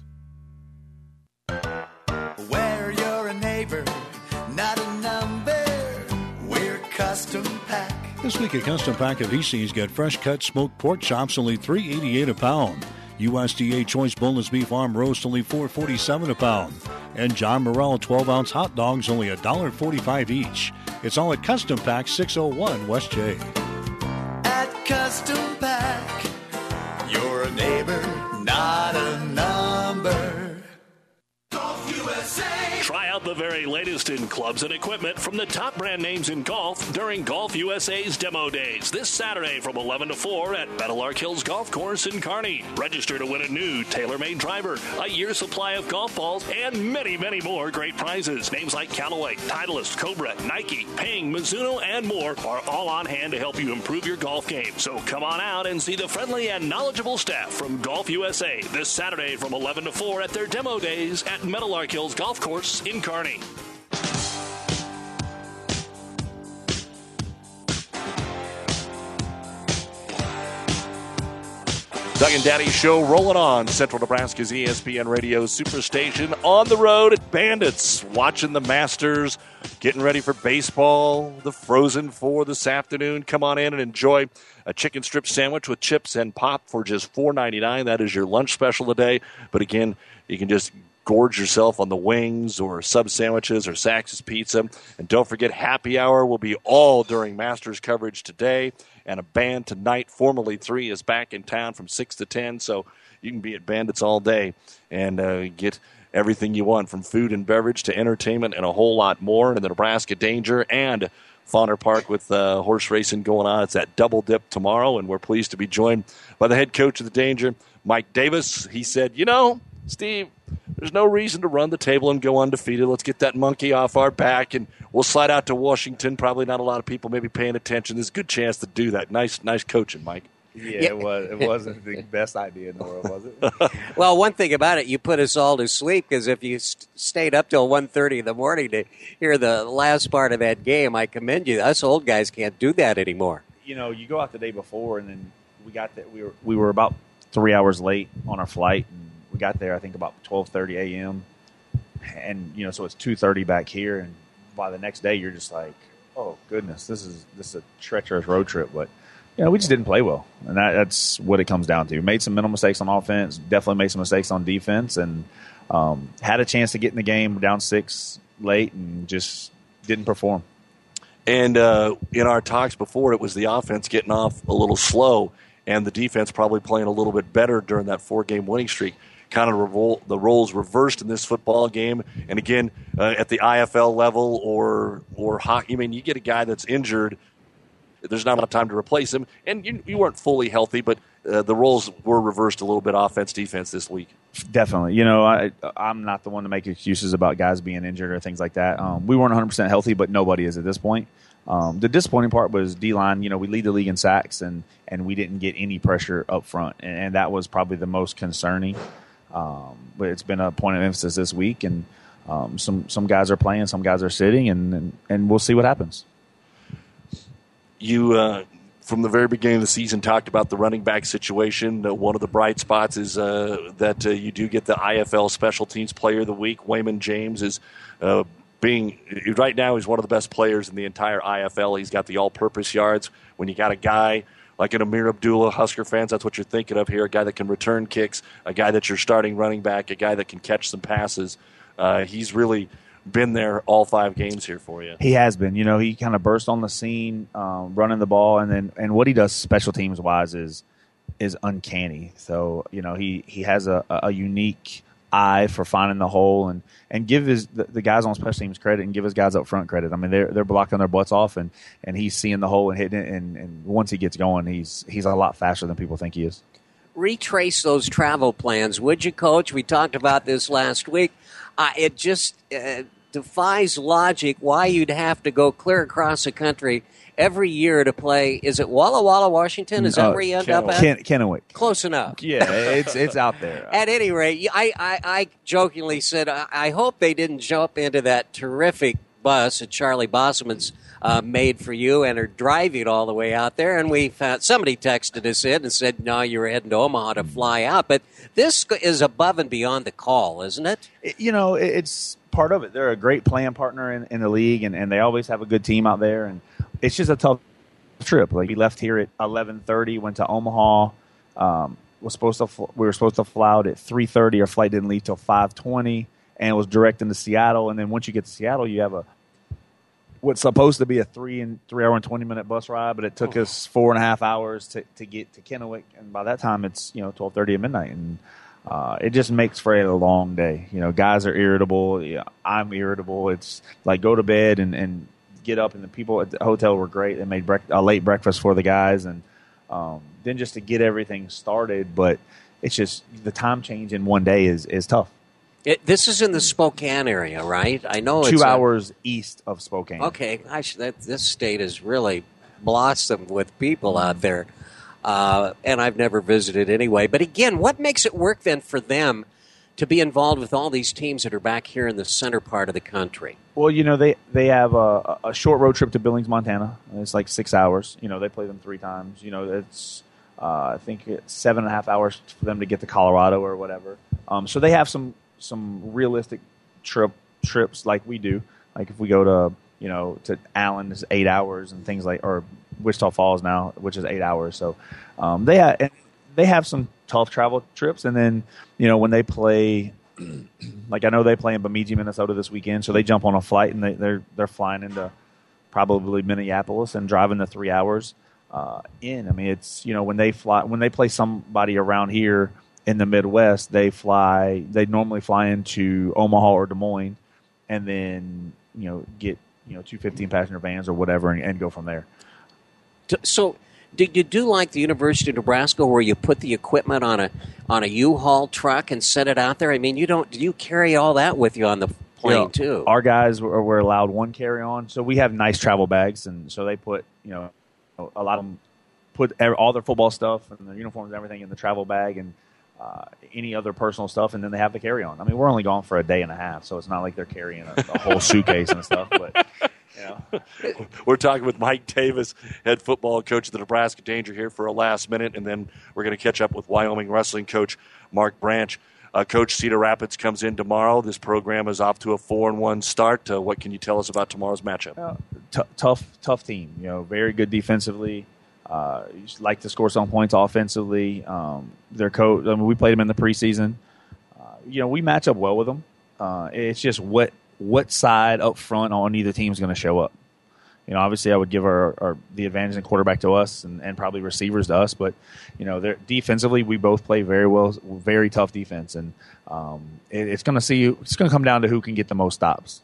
Where you're a neighbor, not a number. We're Custom Pack. This week at Custom Pack of E C's, get fresh cut smoked pork chops only three eighty-eight a pound. U S D A choice boneless beef arm roast only four forty-seven a pound. And John Morrell twelve ounce hot dogs only one dollar forty-five each. It's all at Custom Pack, six oh one West J. At Custom Pack, you're a neighbor, not a number. U S A. Try out the very latest in clubs and equipment from the top brand names in golf during Golf U S A's Demo Days this Saturday from eleven to four at Meadowlark Hills Golf Course in Kearney. Register to win a new tailor-made driver, a year's supply of golf balls, and many, many more great prizes. Names like Callaway, Titleist, Cobra, Nike, Ping, Mizuno, and more are all on hand to help you improve your golf game. So come on out and see the friendly and knowledgeable staff from Golf U S A this Saturday from eleven to four at their Demo Days at Meadowlark Hills Golf Course in Kearney. Doug and Daddy Show rolling on Central Nebraska's E S P N Radio Superstation, on the road at Bandits, watching the Masters, getting ready for baseball, the Frozen Four this afternoon. Come on in and enjoy a chicken strip sandwich with chips and pop for just four ninety-nine. That is your lunch special today. But again, you can just gorge yourself on the wings or sub sandwiches or Sax's Pizza. And don't forget, happy hour will be all during Masters coverage today. And a band tonight, formerly three, is back in town from six to ten. So you can be at Bandits all day and uh, get everything you want, from food and beverage to entertainment and a whole lot more. And the Nebraska Danger and Fauner Park with uh, horse racing going on. It's that double dip tomorrow, and we're pleased to be joined by the head coach of the Danger, Mike Davis. He said, you know, Steve, there's no reason to run the table and go undefeated. Let's get that monkey off our back, and we'll slide out to Washington. Probably not a lot of people maybe paying attention. There's a good chance to do that. Nice nice coaching, Mike. Yeah, yeah. it was. It wasn't the best idea in the world, was it? Well, one thing about it, you put us all to sleep, because if you st- stayed up till one thirty in the morning to hear the last part of that game, I commend you. Us old guys can't do that anymore. You know, you go out the day before, and then we got that. We were we were about three hours late on our flight, and we got there I think about twelve thirty a.m. and you know, so it's two thirty back here, and by the next day you're just like, oh goodness, this is this is a treacherous road trip. But you know, we just didn't play well, and that, that's what it comes down to. Made some mental mistakes on offense, definitely made some mistakes on defense, and um, had a chance to get in the game down six late, and just didn't perform. And uh, in our talks before, it was the offense getting off a little slow, and the defense probably playing a little bit better during that four-game winning streak. Kind of revol- the roles reversed in this football game. And again, uh, at the I F L level or or hockey, I mean, you get a guy that's injured, there's not enough time to replace him, and you, you weren't fully healthy, but uh, the roles were reversed a little bit, offense, defense this week. Definitely. You know, I, I'm not the one to make excuses about guys being injured or things like that. Um, we weren't one hundred percent healthy, but nobody is at this point. Um, the disappointing part was D-line. You know, we lead the league in sacks, and, and we didn't get any pressure up front, and, and that was probably the most concerning. Um, but it's been a point of emphasis this week, and um, some some guys are playing, some guys are sitting, and and, and we'll see what happens. You, uh, from the very beginning of the season, talked about the running back situation. Uh, one of the bright spots is uh, that uh, you do get the I F L Special Teams Player of the Week. Wayman James is uh, being right now he's one of the best players in the entire I F L. He's got the all-purpose yards. When you got a guy like an Amir Abdullah, Husker fans, that's what you're thinking of here, a guy that can return kicks, a guy that you're starting running back, a guy that can catch some passes. Uh, he's really been there all five games here for you. He has been. You know, he kind of burst on the scene, um, running the ball, and then and what he does special teams wise is is uncanny. So, you know, he, he has a, a unique eye for finding the hole, and, and give his the, the guys on special teams credit, and give his guys up front credit. I mean, they're they're blocking their butts off, and, and he's seeing the hole and hitting it, and, and once he gets going, he's he's a lot faster than people think he is. Retrace those travel plans, would you, Coach? We talked about this last week. Uh, it just uh, defies logic why you'd have to go clear across the country every year to play. Is it Walla Walla, Washington? Is that uh, where you end Kennewick. up at? Ken- Kennewick. Close enough. Yeah, it's it's out there. At any rate, I, I, I jokingly said, I, I hope they didn't jump into that terrific bus that Charlie Bosman's uh, made for you and are driving all the way out there. And we found somebody texted us in and said, no, you were heading to Omaha to fly out. But this is above and beyond the call, isn't it? it you know, it, it's part of it. They're a great playing partner in, in the league, and, and they always have a good team out there. And it's just a tough trip. Like, we left here at eleven thirty, went to Omaha. Um, was supposed to fl- we were supposed to fly out at three thirty. Our flight didn't leave till five twenty, and was direct into Seattle. And then once you get to Seattle, you have a what's supposed to be a three and three hour and twenty minute bus ride, but it took oh. us four and a half hours to, to get to Kennewick, and by that time it's you know twelve thirty at midnight, and uh, it just makes for a long day. You know, guys are irritable. Yeah, I'm irritable. It's like go to bed and, and get up, and the people at the hotel were great. They made brec- a late breakfast for the guys, and um, then just to get everything started. But it's just the time change in one day is is tough. It, this is in the Spokane area, right? I know Two it's hours a, east of Spokane. Okay, I sh- that, this state has really blossomed with people out there, uh, and I've never visited anyway. But again, what makes it work then for them to be involved with all these teams that are back here in the center part of the country? Well, you know, they, they have a, a short road trip to Billings, Montana. It's like six hours. You know, they play them three times. You know, it's uh, I think it's seven and a half hours for them to get to Colorado or whatever. Um, so they have some some realistic trip trips like we do. Like if we go to, you know, to Allen, it's eight hours and things like, or Wichita Falls now, which is eight hours. So um, they have, they have some tough travel trips. And then, you know, when they play, like I know they play in Bemidji, Minnesota this weekend, so they jump on a flight and they, they're they're flying into probably Minneapolis and driving the three hours uh, in. I mean, it's, you know, when they fly, when they play somebody around here in the Midwest, they fly. They normally fly into Omaha or Des Moines, and then you know get you know two fifteen passenger vans or whatever, and, and go from there. So, did you do like the University of Nebraska, where you put the equipment on a on a U-Haul truck and set it out there? I mean, you don't. Do you carry all that with you on the plane you know, too? Our guys were, were allowed one carry on, so we have nice travel bags, and so they put you know a lot of them put all their football stuff and their uniforms and everything in the travel bag, and Uh, any other personal stuff, and then they have the carry-on. I mean, we're only gone for a day and a half, so it's not like they're carrying a, a whole suitcase and stuff. But Yeah. We're talking with Mike Davis, head football coach of the Nebraska Danger, here for a last minute, and then we're going to catch up with Wyoming wrestling coach Mark Branch. Uh, Coach, Cedar Rapids comes in tomorrow. This program is off to a four and one start. Uh, what can you tell us about tomorrow's matchup? Uh, t- tough, tough team. You know, very good defensively. Uh, like to score some points offensively. Um, their coach. I mean, we played them in the preseason. Uh, you know, we match up well with them. Uh, it's just what what side up front on either team is going to show up. You know, obviously, I would give our, our the advantage in quarterback to us, and, and probably receivers to us. But you know, defensively, we both play very well, very tough defense, and um, it, it's going to see it's going to come down to who can get the most stops.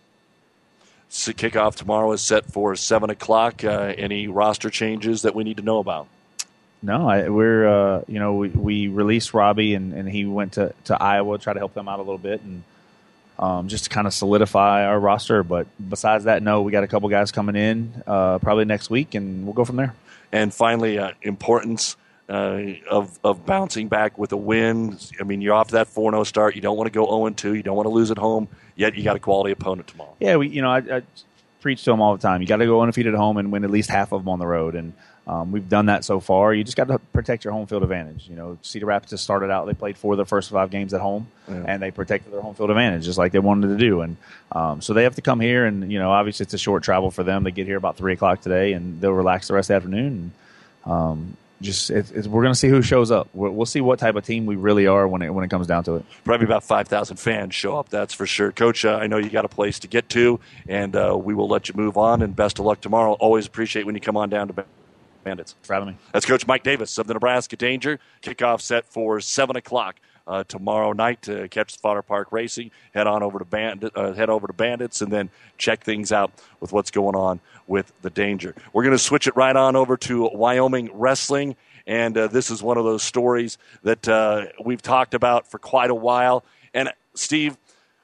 So kickoff tomorrow is set for seven o'clock. Uh, any roster changes that we need to know about? No, I, we're uh, you know we, we released Robbie, and, and he went to, to Iowa, try to help them out a little bit, and. Um, just to kind of solidify our roster. But besides that, no, we got a couple guys coming in uh, probably next week, and we'll go from there. And finally, uh, importance uh, of of bouncing back with a win. I mean, you're off that four and oh start. You don't want to go oh and two. You don't want to lose at home, yet you got a quality opponent tomorrow. Yeah, we you know, I, I preach to them all the time. You got to go undefeated at home and win at least half of them on the road. And um, we've done that so far. You just got to protect your home field advantage. You know, Cedar Rapids has started out, they played four of their first five games at home, yeah. and they protected their home field advantage just like they wanted to do. And um, so they have to come here, and, you know, obviously it's a short travel for them. They get here about three o'clock today, and they'll relax the rest of the afternoon. And, um, just it, it, we're going to see who shows up. We'll, we'll see what type of team we really are when it when it comes down to it. Probably about five thousand fans show up, that's for sure. Coach, uh, I know you got a place to get to, and uh, we will let you move on, and best of luck tomorrow. Always appreciate when you come on down to Bandits. For having me. That's Coach Mike Davis of the Nebraska Danger. Kickoff set for seven o'clock uh, tomorrow night to catch the Fodder Park Racing. Head on over to Bandit, uh, head over to Bandits, and then check things out with what's going on with the Danger. We're going to switch it right on over to Wyoming wrestling, and uh, this is one of those stories that uh, we've talked about for quite a while. And Steve,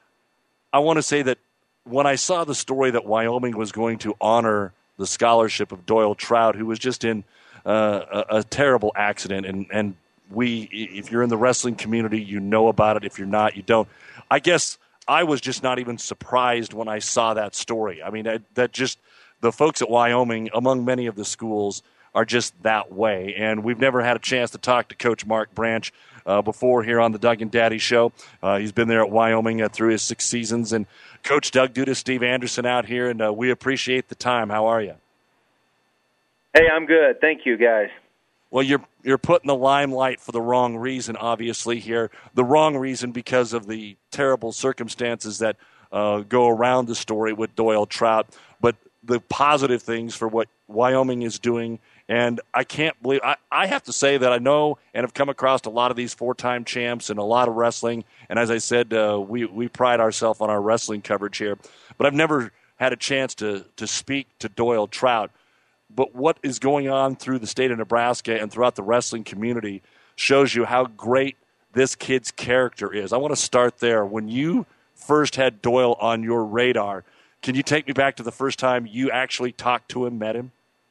I want to say that when I saw the story that Wyoming was going to honor the scholarship of Doyle Trout, who was just in uh, a, a terrible accident. And, and we, if you're in the wrestling community, you know about it. If you're not, you don't. I guess I was just not even surprised when I saw that story. I mean, I, that just the folks at Wyoming, among many of the schools, are just that way. And we've never had a chance to talk to Coach Mark Branch uh, before here on the Doug and Daddy Show. Uh, he's been there at Wyoming uh, through his six seasons. And Coach Doug Dudas, Steve Anderson out here, and uh, we appreciate the time. How are you? Hey, I'm good. Thank you, guys. Well, you're you're put in the limelight for the wrong reason, obviously, here. The wrong reason because of the terrible circumstances that uh, go around the story with Doyle Trout, but the positive things for what Wyoming is doing. And I can't believe I, – I have to say that I know and have come across a lot of these four-time champs and a lot of wrestling. And as I said, uh, we, we pride ourselves on our wrestling coverage here. But I've never had a chance to, to speak to Doyle Trout. But what is going on through the state of Nebraska and throughout the wrestling community shows you how great this kid's character is. I want to start there. When you first had Doyle on your radar, can you take me back to the first time you actually talked to him, met him?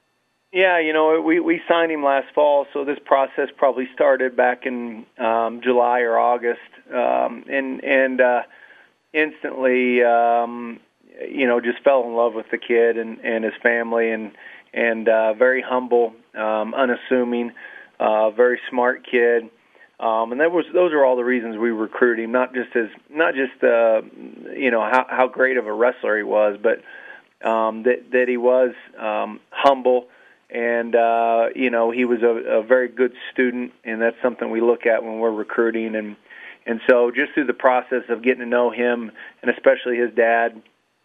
Yeah, you know, we, we signed him last fall, so this process probably started back in um, July or August, um, and and uh, instantly, um, you know, just fell in love with the kid and, and his family, and and uh, very humble, um, unassuming, uh, very smart kid, um, and that was those are all the reasons we recruited him, not just as not just uh, you know how how great of a wrestler he was, but um, that that he was um, humble. And, uh, you know, he was a, a very good student, and that's something we look at when we're recruiting. And and so just through the process of getting to know him, and especially his dad,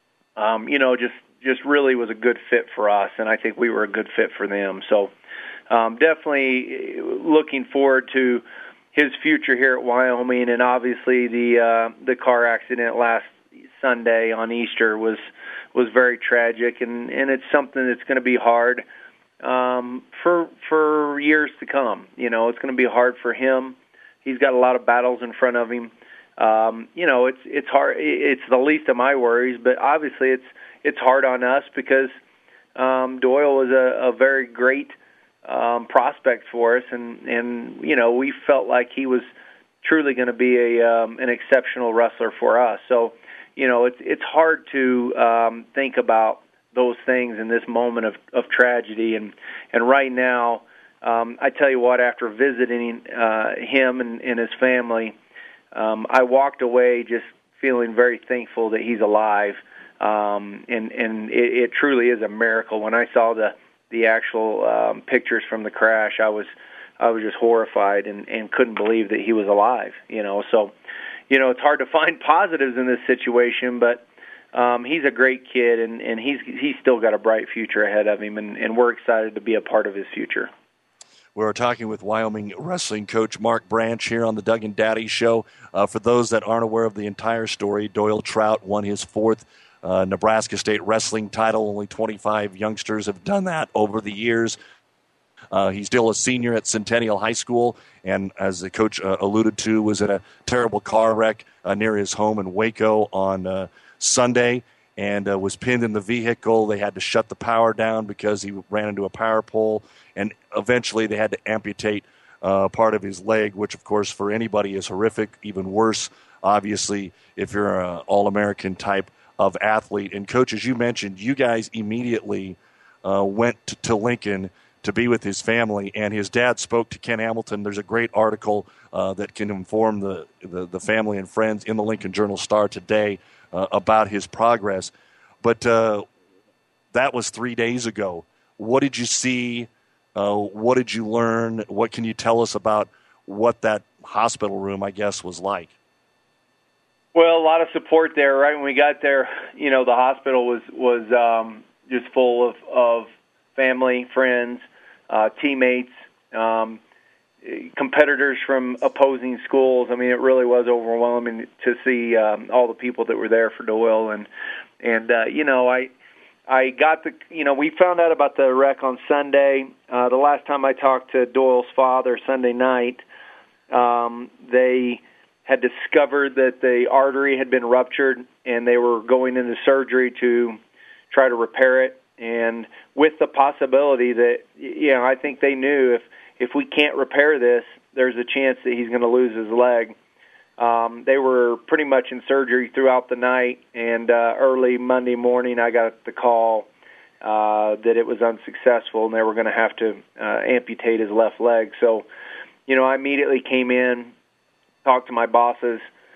um, you know, just, just really was a good fit for us, and I think we were a good fit for them. So um, definitely looking forward to his future here at Wyoming, and obviously the uh, the car accident last Sunday on Easter was, was very tragic, and, and it's something that's going to be hard Um, for for years to come. You know, it's going to be hard for him. He's got a lot of battles in front of him. Um, you know, it's it's hard. It's the least of my worries, but obviously it's it's hard on us because um, Doyle was a, a very great um, prospect for us, and and you know we felt like he was truly going to be a um, an exceptional wrestler for us. So, you know, it's it's hard to um, think about those things in this moment of, of tragedy. And, and right now, um, I tell you what, after visiting uh, him and, and his family, um, I walked away just feeling very thankful that he's alive. Um, and and it, it truly is a miracle. When I saw the the actual um, pictures from the crash, I was I was just horrified and, and couldn't believe that he was alive. You know, so you know it's hard to find positives in this situation, but um, he's a great kid, and, and he's he's still got a bright future ahead of him, and, and we're excited to be a part of his future. We're talking with Wyoming wrestling coach Mark Branch here on the Doug and Daddy Show. Uh, for those that aren't aware of the entire story, Doyle Trout won his fourth Uh, Nebraska State wrestling title. Only twenty-five youngsters have done that over the years. Uh, he's still a senior at Centennial High School, and as the coach uh, alluded to, was in a terrible car wreck uh, near his home in Waco on uh, Sunday, and uh, was pinned in the vehicle. They had to shut the power down because he ran into a power pole, and eventually they had to amputate uh, part of his leg, which, of course, for anybody is horrific. Even worse, obviously, if you're an All-American type of athlete. And Coach, as you mentioned, you guys immediately uh, went to, to Lincoln to be with his family, and his dad spoke to Ken Hamilton. There's a great article uh, that can inform the, the, the family and friends in the Lincoln Journal-Star today uh, about his progress. But uh, that was three days ago. What did you see? Uh, what did you learn? What can you tell us about what that hospital room, I guess, was like? Well, a lot of support there. Right when we got there, you know, the hospital was was um, just full of, of family, friends, uh, teammates, um, competitors from opposing schools. I mean, it really was overwhelming to see um, all the people that were there for Doyle. And and uh, you know, I I got the you know we found out about the wreck on Sunday. Uh, the last time I talked to Doyle's father, Sunday night, um, they had discovered that the artery had been ruptured, and they were going into surgery to try to repair it. And with the possibility that, you know, I think they knew if, if we can't repair this, there's a chance that he's going to lose his leg. Um, they were pretty much in surgery throughout the night, and uh, early Monday morning I got the call uh, that it was unsuccessful, and they were going to have to uh, amputate his left leg. So, you know, I immediately came in, talked to my bosses.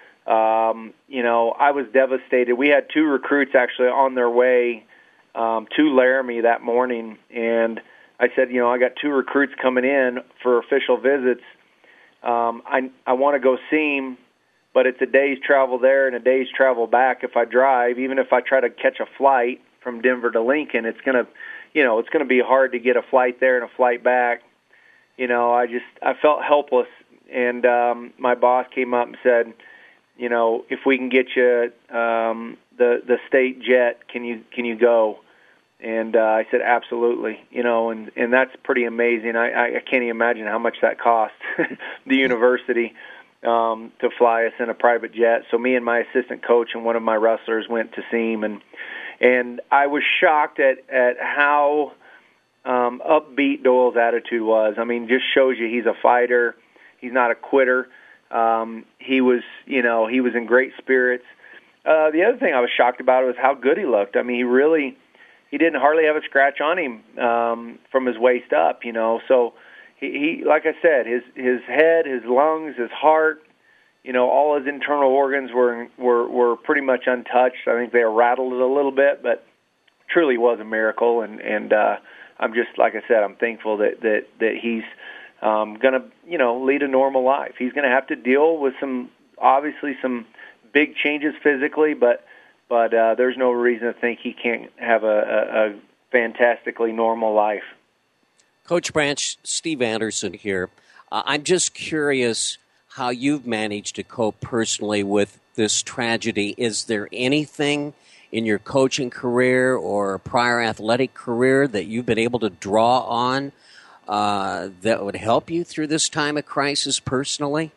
Um, you know, I was devastated. We had two recruits actually on their way um, to Laramie that morning, and I said, you know, I got two recruits coming in for official visits. Um, I I want to go see them, but it's a day's travel there and a day's travel back if I drive. Even if I try to catch a flight from Denver to Lincoln, it's gonna, you know, it's gonna be hard to get a flight there and a flight back. You know, I just I felt helpless. And um, my boss came up and said, you know, if we can get you um, the the state jet, can you can you go? And uh, I said, absolutely. You know, and, and that's pretty amazing. I, I can't even imagine how much that cost the university um, to fly us in a private jet. So me and my assistant coach and one of my wrestlers went to see him, and and I was shocked at at how um, upbeat Doyle's attitude was. I mean, just shows you he's a fighter. He's not a quitter. Um, he was, you know, he was in great spirits. Uh, the other thing I was shocked about was how good he looked. I mean, he really, he didn't hardly have a scratch on him um, from his waist up, you know. So he, he, like I said, his his head, his lungs, his heart, you know, all his internal organs were were were pretty much untouched. I think they rattled it a little bit, but truly was a miracle. And and uh, I'm just, like I said, I'm thankful that that that he's Um, going to, you know, lead a normal life. He's going to have to deal with some, obviously, some big changes physically, but but uh, there's no reason to think he can't have a, a, a fantastically normal life. Coach Branch, Steve Anderson here. Uh, I'm just curious how you've managed to cope personally with this tragedy. Is there anything in your coaching career or prior athletic career that you've been able to draw on Uh, that would help you through this time of crisis personally?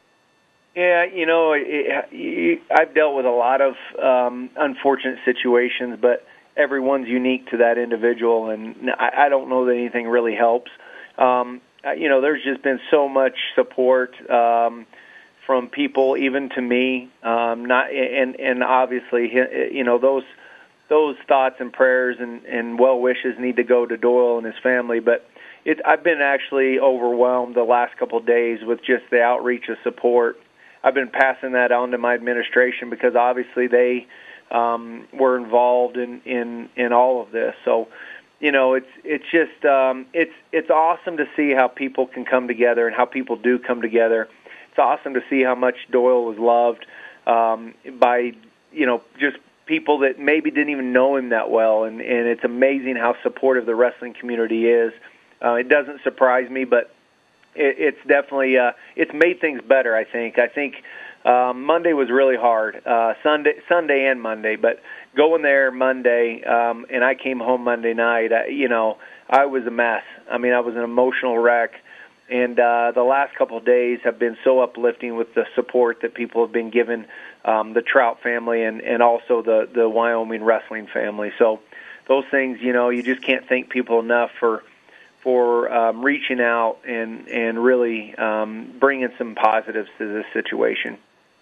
Yeah, you know, it, it, I've dealt with a lot of um, unfortunate situations, but everyone's unique to that individual, and I, I don't know that anything really helps. Um, you know, there's just been so much support um, from people, even to me. Um, not and and obviously, you know, those those thoughts and prayers and, and well wishes need to go to Doyle and his family. But it, I've been actually overwhelmed the last couple of days with just the outreach of support. I've been passing that on to my administration because obviously they um, were involved in, in, in all of this. So, you know, it's it's just um, it's it's awesome to see how people can come together and how people do come together. It's awesome to see how much Doyle was loved um, by, you know, just people that maybe didn't even know him that well, and, and it's amazing how supportive the wrestling community is. Uh, it doesn't surprise me, but it, it's definitely uh, it's made things better. I think. I think um, Monday was really hard. Uh, Sunday, Sunday and Monday, but going there Monday, um, and I came home Monday night. I, you know, I was a mess. I mean, I was an emotional wreck. And uh, the last couple of days have been so uplifting with the support that people have been given um, the Trout family and, and also the, the Wyoming wrestling family. So those things, you know, you just can't thank people enough for for um, reaching out and, and really um, bringing some positives to this situation.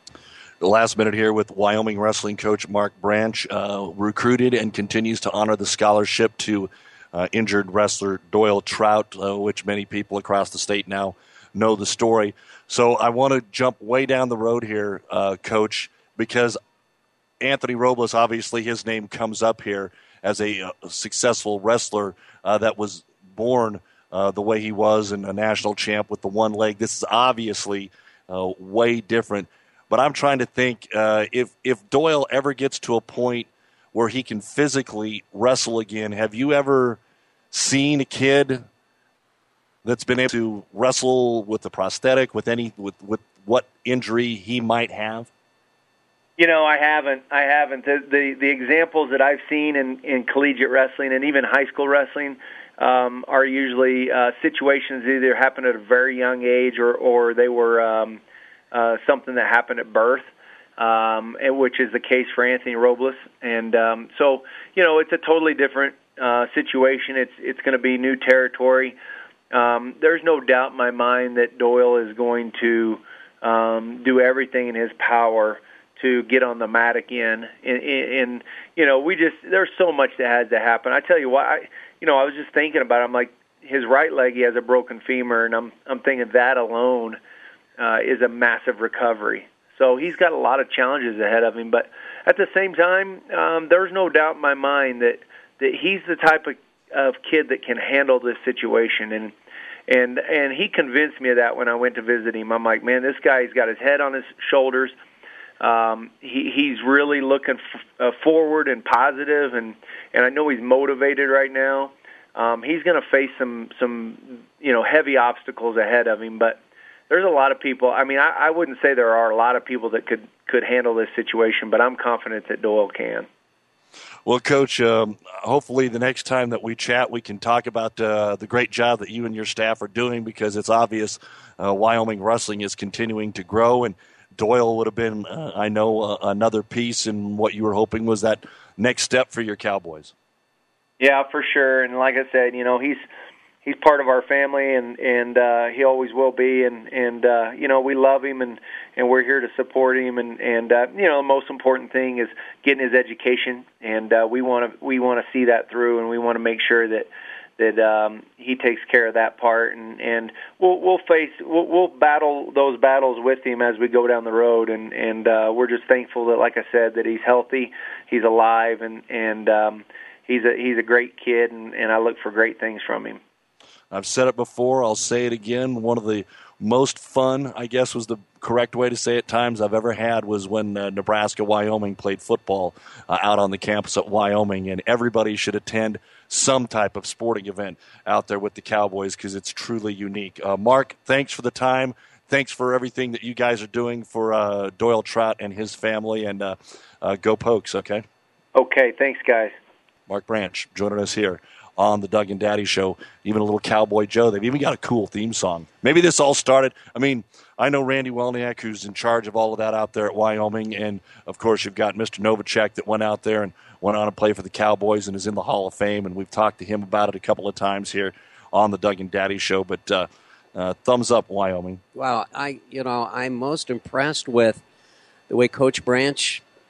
The last minute here with Wyoming wrestling coach Mark Branch, uh, recruited and continues to honor the scholarship to Uh, injured wrestler Doyle Trout, uh, which many people across the state now know the story. So I want to jump way down the road here, uh, Coach, because Anthony Robles, obviously his name comes up here as a, a successful wrestler uh, that was born uh, the way he was and a national champ with the one leg. This is obviously uh, way different. But I'm trying to think uh, if if Doyle ever gets to a point where he can physically wrestle again. Have you ever seen a kid that's been able to wrestle with a prosthetic, with any, with, with what injury he might have? You know, I haven't. I haven't. The the, the examples that I've seen in, in collegiate wrestling and even high school wrestling um, are usually uh, situations that either happened at a very young age or, or they were um, uh, something that happened at birth. Um, and which is the case for Anthony Robles, and um, so you know it's a totally different uh, situation. It's it's going to be new territory. Um, there's no doubt in my mind that Doyle is going to um, do everything in his power to get on the mat again. And, and you know, we just there's so much that has to happen. I tell you what, I, you know, I was just thinking about it. I'm like, his right leg, he has a broken femur, and I'm I'm thinking that alone uh, is a massive recovery. So he's got a lot of challenges ahead of him. But at the same time, um, there's no doubt in my mind that, that he's the type of, of kid that can handle this situation. And and and he convinced me of that when I went to visit him. I'm like, man, this guy's got his head on his shoulders. Um, he, he's really looking f- uh, forward and positive, and, and I know he's motivated right now. Um, he's going to face some, some you know heavy obstacles ahead of him, but there's a lot of people. I mean, I, I wouldn't say there are a lot of people that could, could handle this situation, but I'm confident that Doyle can. Well, Coach, um, hopefully the next time that we chat, we can talk about uh, the great job that you and your staff are doing, because it's obvious uh, Wyoming wrestling is continuing to grow, and Doyle would have been, uh, I know, uh, another piece in what you were hoping was that next step for your Cowboys. Yeah, for sure. And like I said, you know, he's he's part of our family, and and uh, he always will be. And and uh, you know, we love him, and, and we're here to support him. And and uh, you know, the most important thing is getting his education, and uh, we want to we want to see that through, and we want to make sure that that um, he takes care of that part. And, and we'll we'll face we'll, we'll battle those battles with him as we go down the road. And and uh, we're just thankful that, like I said, that he's healthy, he's alive, and and um, he's a he's a great kid, and, and I look for great things from him. I've said it before, I'll say it again. One of the most fun, I guess was the correct way to say it, times I've ever had was when uh, Nebraska-Wyoming played football uh, out on the campus at Wyoming, and everybody should attend some type of sporting event out there with the Cowboys, because it's truly unique. Uh, Mark, thanks for the time. Thanks for everything that you guys are doing for uh, Doyle Trout and his family, and uh, uh, go Pokes, okay? Okay, thanks, guys. Mark Branch joining us here on the Doug and Daddy Show. Even a little Cowboy Joe. They've even got a cool theme song. Maybe this all started, I mean, I know Randy Welniak, who's in charge of all of that out there at Wyoming, and, of course, you've got Mister Novacek that went out there and went on to play for the Cowboys and is in the Hall of Fame, and we've talked to him about it a couple of times here on the Doug and Daddy Show. But uh, uh, thumbs up, Wyoming. Wow, I you know, I'm most impressed with the way Coach Branch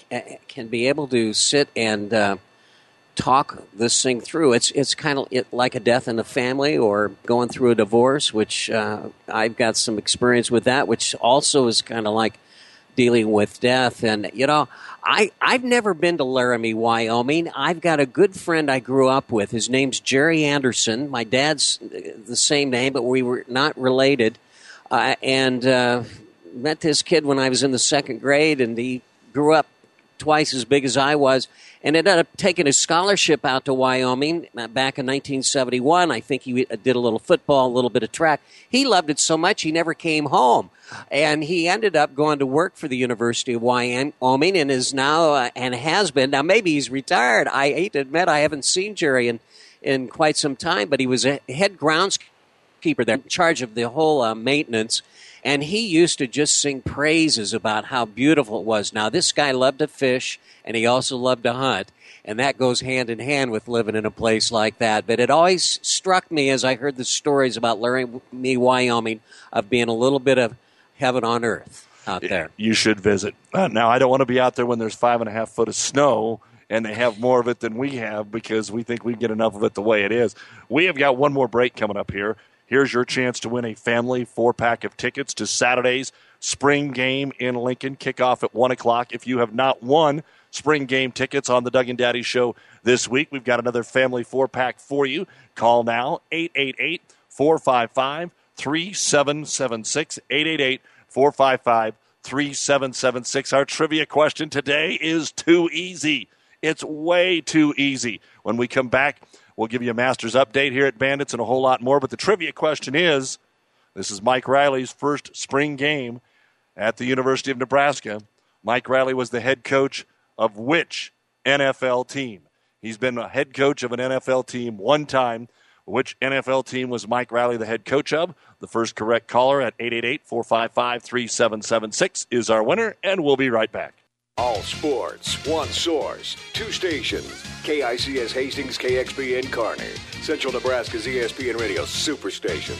can be able to sit and uh, talk this thing through. It's it's kind of it, like a death in the family or going through a divorce, which uh, I've got some experience with that, which also is kind of like dealing with death. And, you know, I, I've never been to Laramie, Wyoming. I've got a good friend I grew up with. His name's Jerry Anderson. My dad's the same name, but we were not related. Uh, and uh, met this kid when I was in the second grade, and he grew up twice as big as I was, and ended up taking a scholarship out to Wyoming back in nineteen seventy-one. I think he did a little football, a little bit of track. He loved it so much he never came home, and he ended up going to work for the University of Wyoming and is now uh, and has been. Now maybe he's retired. I hate to admit I haven't seen Jerry in, in quite some time, but he was a head groundskeeper there, in charge of the whole uh, maintenance. And he used to just sing praises about how beautiful it was. Now, this guy loved to fish, and he also loved to hunt, and that goes hand in hand with living in a place like that. But it always struck me as I heard the stories about Laramie, Wyoming, of being a little bit of heaven on earth out there. You should visit. Uh, now, I don't want to be out there when there's five and a half foot of snow, and they have more of it than we have because we think we get enough of it the way it is. We have got one more break coming up here. Here's your chance to win a family four-pack of tickets to Saturday's spring game in Lincoln. Kickoff at one o'clock. If you have not won spring game tickets on the Doug and Daddy Show this week, we've got another family four-pack for you. Call now, eight eight eight, four five five, three seven seven six, eight eight eight, four five five, three seven seven six. Our trivia question today is too easy. It's way too easy. When we come back, we'll give you a Masters update here at Bandits and a whole lot more. But the trivia question is, this is Mike Riley's first spring game at the University of Nebraska. Mike Riley was the head coach of which N F L team? He's been a head coach of an N F L team one time. Which N F L team was Mike Riley the head coach of? The first correct caller at eight eight eight, four five five, three seven seven six is our winner, and we'll be right back. All sports, one source, two stations. K I C S Hastings, K X P N Kearney. Central Nebraska's E S P N Radio Superstation.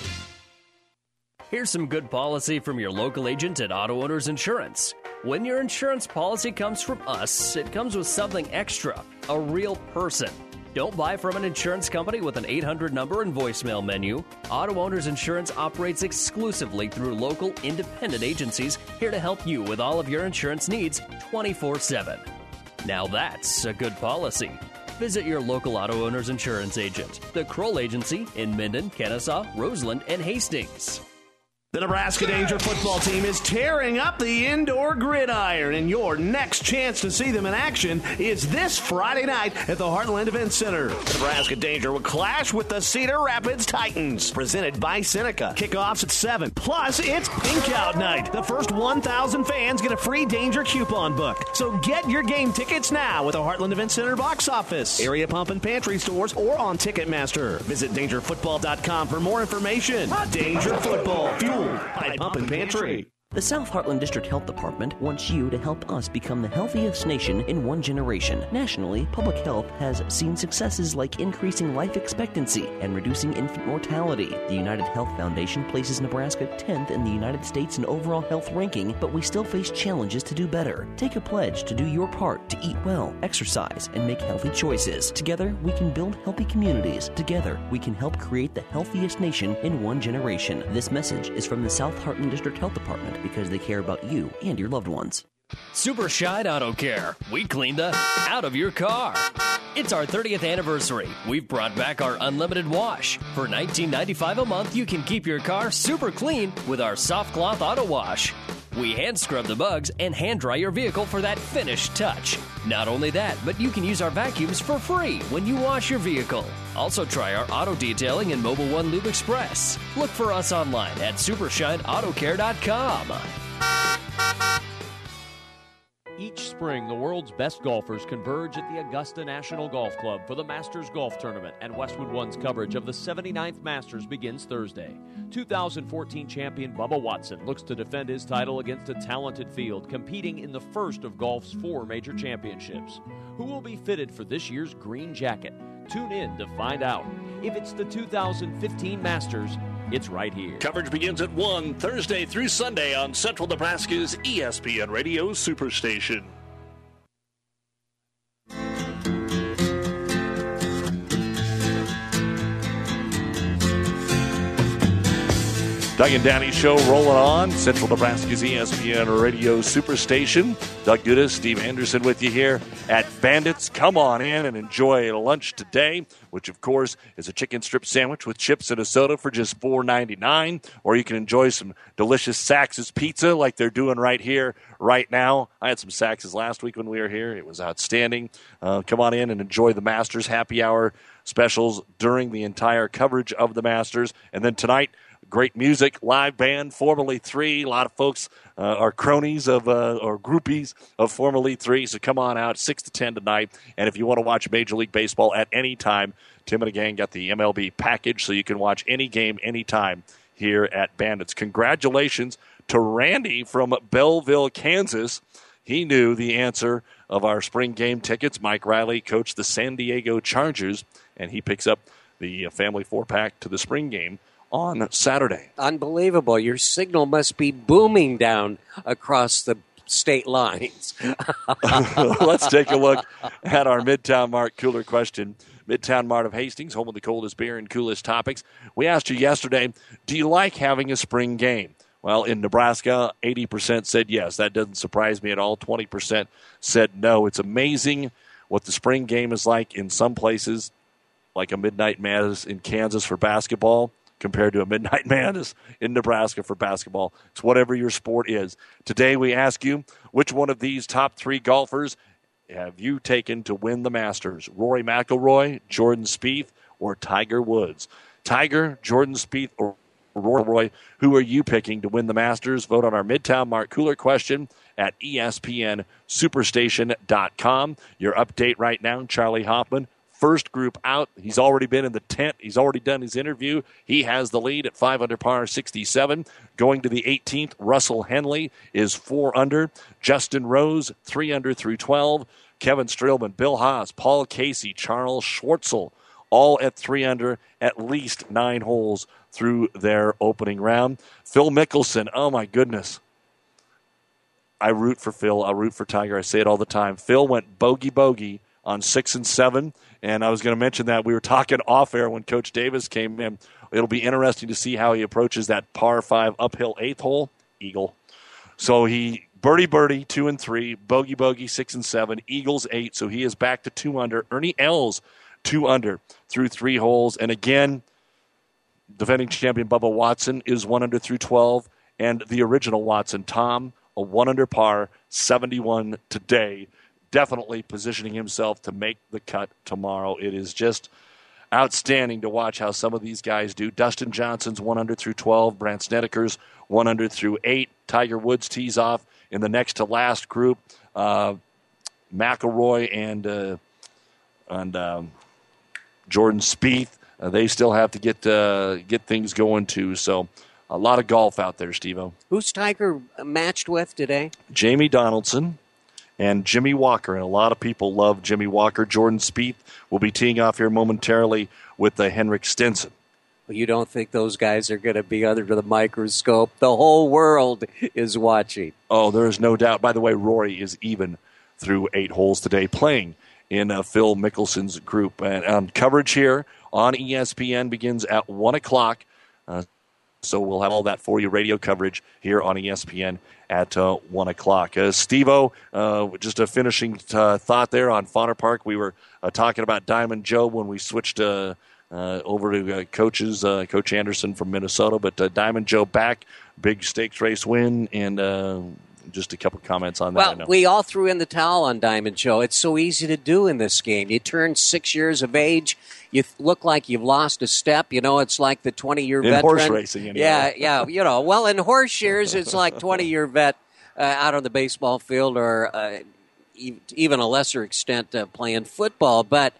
Here's some good policy from your local agent at Auto Owners Insurance. When your insurance policy comes from us, it comes with something extra, a real person. Don't buy from an insurance company with an eight hundred number and voicemail menu. Auto Owners Insurance operates exclusively through local independent agencies here to help you with all of your insurance needs twenty-four seven. Now that's a good policy. Visit your local Auto Owners Insurance agent, the Kroll Agency in Minden, Kennesaw, Roseland, and Hastings. The Nebraska Danger football team is tearing up the indoor gridiron, and your next chance to see them in action is this Friday night at the Heartland Event Center. The Nebraska Danger will clash with the Cedar Rapids Titans, presented by Seneca. Kickoffs at seven. Plus, it's Pink Out Night. The first one thousand fans get a free Danger coupon book. So get your game tickets now at the Heartland Event Center box office, area pump and pantry stores, or on Ticketmaster. Visit danger football dot com for more information. Danger Football, fuel by Pump and Pantry. The South Heartland District Health Department wants you to help us become the healthiest nation in one generation. Nationally, public health has seen successes like increasing life expectancy and reducing infant mortality. The United Health Foundation places Nebraska tenth in the United States in overall health ranking, but we still face challenges to do better. Take a pledge to do your part to eat well, exercise, and make healthy choices. Together, we can build healthy communities. Together, we can help create the healthiest nation in one generation. This message is from the South Heartland District Health Department, because they care about you and your loved ones. Super Shine Auto Care. We clean the out of your car. It's our thirtieth anniversary. We've brought back our unlimited wash. For nineteen ninety-five dollars a month, you can keep your car super clean with our soft cloth auto wash. We hand scrub the bugs and hand dry your vehicle for that finished touch. Not only that, but you can use our vacuums for free when you wash your vehicle. Also try our auto detailing and Mobile One Lube Express. Look for us online at super shine auto care dot com. Each spring, the world's best golfers converge at the Augusta National Golf Club for the Masters Golf Tournament, and Westwood One's coverage of the seventy-ninth Masters begins Thursday. two thousand fourteen champion Bubba Watson looks to defend his title against a talented field, competing in the first of golf's four major championships. Who will be fitted for this year's green jacket? Tune in to find out. If it's the two thousand fifteen Masters, it's right here. Coverage begins at one Thursday through Sunday on Central Nebraska's E S P N Radio Superstation. Doug and Danny Show rolling on. Central Nebraska's E S P N Radio Superstation. Doug Dudas, Steve Anderson with you here at Bandits. Come on in and enjoy lunch today, which, of course, is a chicken strip sandwich with chips and a soda for just four ninety-nine. Or you can enjoy some delicious Sax's pizza like they're doing right here, right now. I had some Sax's last week when we were here. It was outstanding. Uh, come on in and enjoy the Masters happy hour specials during the entire coverage of the Masters. And then tonight, great music, live band, Form Elite three. A lot of folks uh, are cronies of uh, or groupies of Form Elite three, so come on out, six to ten tonight. And if you want to watch Major League Baseball at any time, Tim and the gang got the M L B package, so you can watch any game anytime here at Bandits. Congratulations to Randy from Belleville, Kansas. He knew the answer of our spring game tickets. Mike Riley coached the San Diego Chargers, and he picks up the family four-pack to the spring game on Saturday. Unbelievable. Your signal must be booming down across the state lines. Let's take a look at our Midtown Mart Cooler question. Midtown Mart of Hastings, home of the coldest beer and coolest topics. We asked you yesterday, do you like having a spring game? Well, in Nebraska, eighty percent said yes. That doesn't surprise me at all. twenty percent said no. It's amazing what the spring game is like in some places, like a Midnight Madness in Kansas for basketball, compared to a Midnight Madness in Nebraska for basketball. It's whatever your sport is. Today we ask you, which one of these top three golfers have you taken to win the Masters? Rory McIlroy, Jordan Spieth, or Tiger Woods? Tiger, Jordan Spieth, or Rory McIlroy, who are you picking to win the Masters? Vote on our Midtown Mart Cooler question at E S P N Superstation dot com. Your update right now, Charlie Hoffman, first group out. He's already been in the tent. He's already done his interview. He has the lead at five under par, sixty-seven. Going to the eighteenth, Russell Henley is four under. Justin Rose, three under through twelve. Kevin Streelman, Bill Haas, Paul Casey, Charles Schwartzel, all at three under, at least nine holes through their opening round. Phil Mickelson, oh my goodness. I root for Phil. I root for Tiger. I say it all the time. Phil went bogey-bogey on six and seven, and I was going to mention that. We were talking off-air when Coach Davis came in. It'll be interesting to see how he approaches that par five uphill eighth hole, eagle. So he birdie-birdie, two and three, bogey-bogey, six and seven, eagles eight, so he is back to two under. Ernie Els, two under through three holes, and again, defending champion Bubba Watson is one under through twelve, and the original Watson, Tom, a one under par, seventy-one today. Definitely positioning himself to make the cut tomorrow. It is just outstanding to watch how some of these guys do. Dustin Johnson's one under through twelve. Brandt Snedeker's one under through eight. Tiger Woods tees off in the next to last group. Uh, McIlroy and uh, and um, Jordan Spieth, uh, they still have to get uh, get things going too. So a lot of golf out there, Steve-O. Who's Tiger matched with today? Jamie Donaldson and Jimmy Walker, and a lot of people love Jimmy Walker. Jordan Spieth will be teeing off here momentarily with the Henrik Stenson. Well, you don't think those guys are going to be under the microscope? The whole world is watching. Oh, there is no doubt. By the way, Rory is even through eight holes today, playing in uh, Phil Mickelson's group. And um, coverage here on E S P N begins at one o'clock. Uh, so we'll have all that for you, radio coverage here on E S P N at uh, one o'clock. Uh, Steve-O, uh, just a finishing uh, thought there on Fodder Park. We were uh, talking about Diamond Joe when we switched uh, uh, over to uh, coaches, uh, Coach Anderson from Minnesota. But uh, Diamond Joe back, big stakes race win, and uh, just a couple comments on that. Well, we all threw in the towel on Diamond Joe. It's so easy to do in this game. You turn six years of age, you look like you've lost a step. You know, it's like the twenty-year veteran. In horse racing, anyway. Yeah, yeah. You know, well, in horse years, it's like twenty-year vet uh, out on the baseball field, or uh, even a lesser extent uh, playing football. But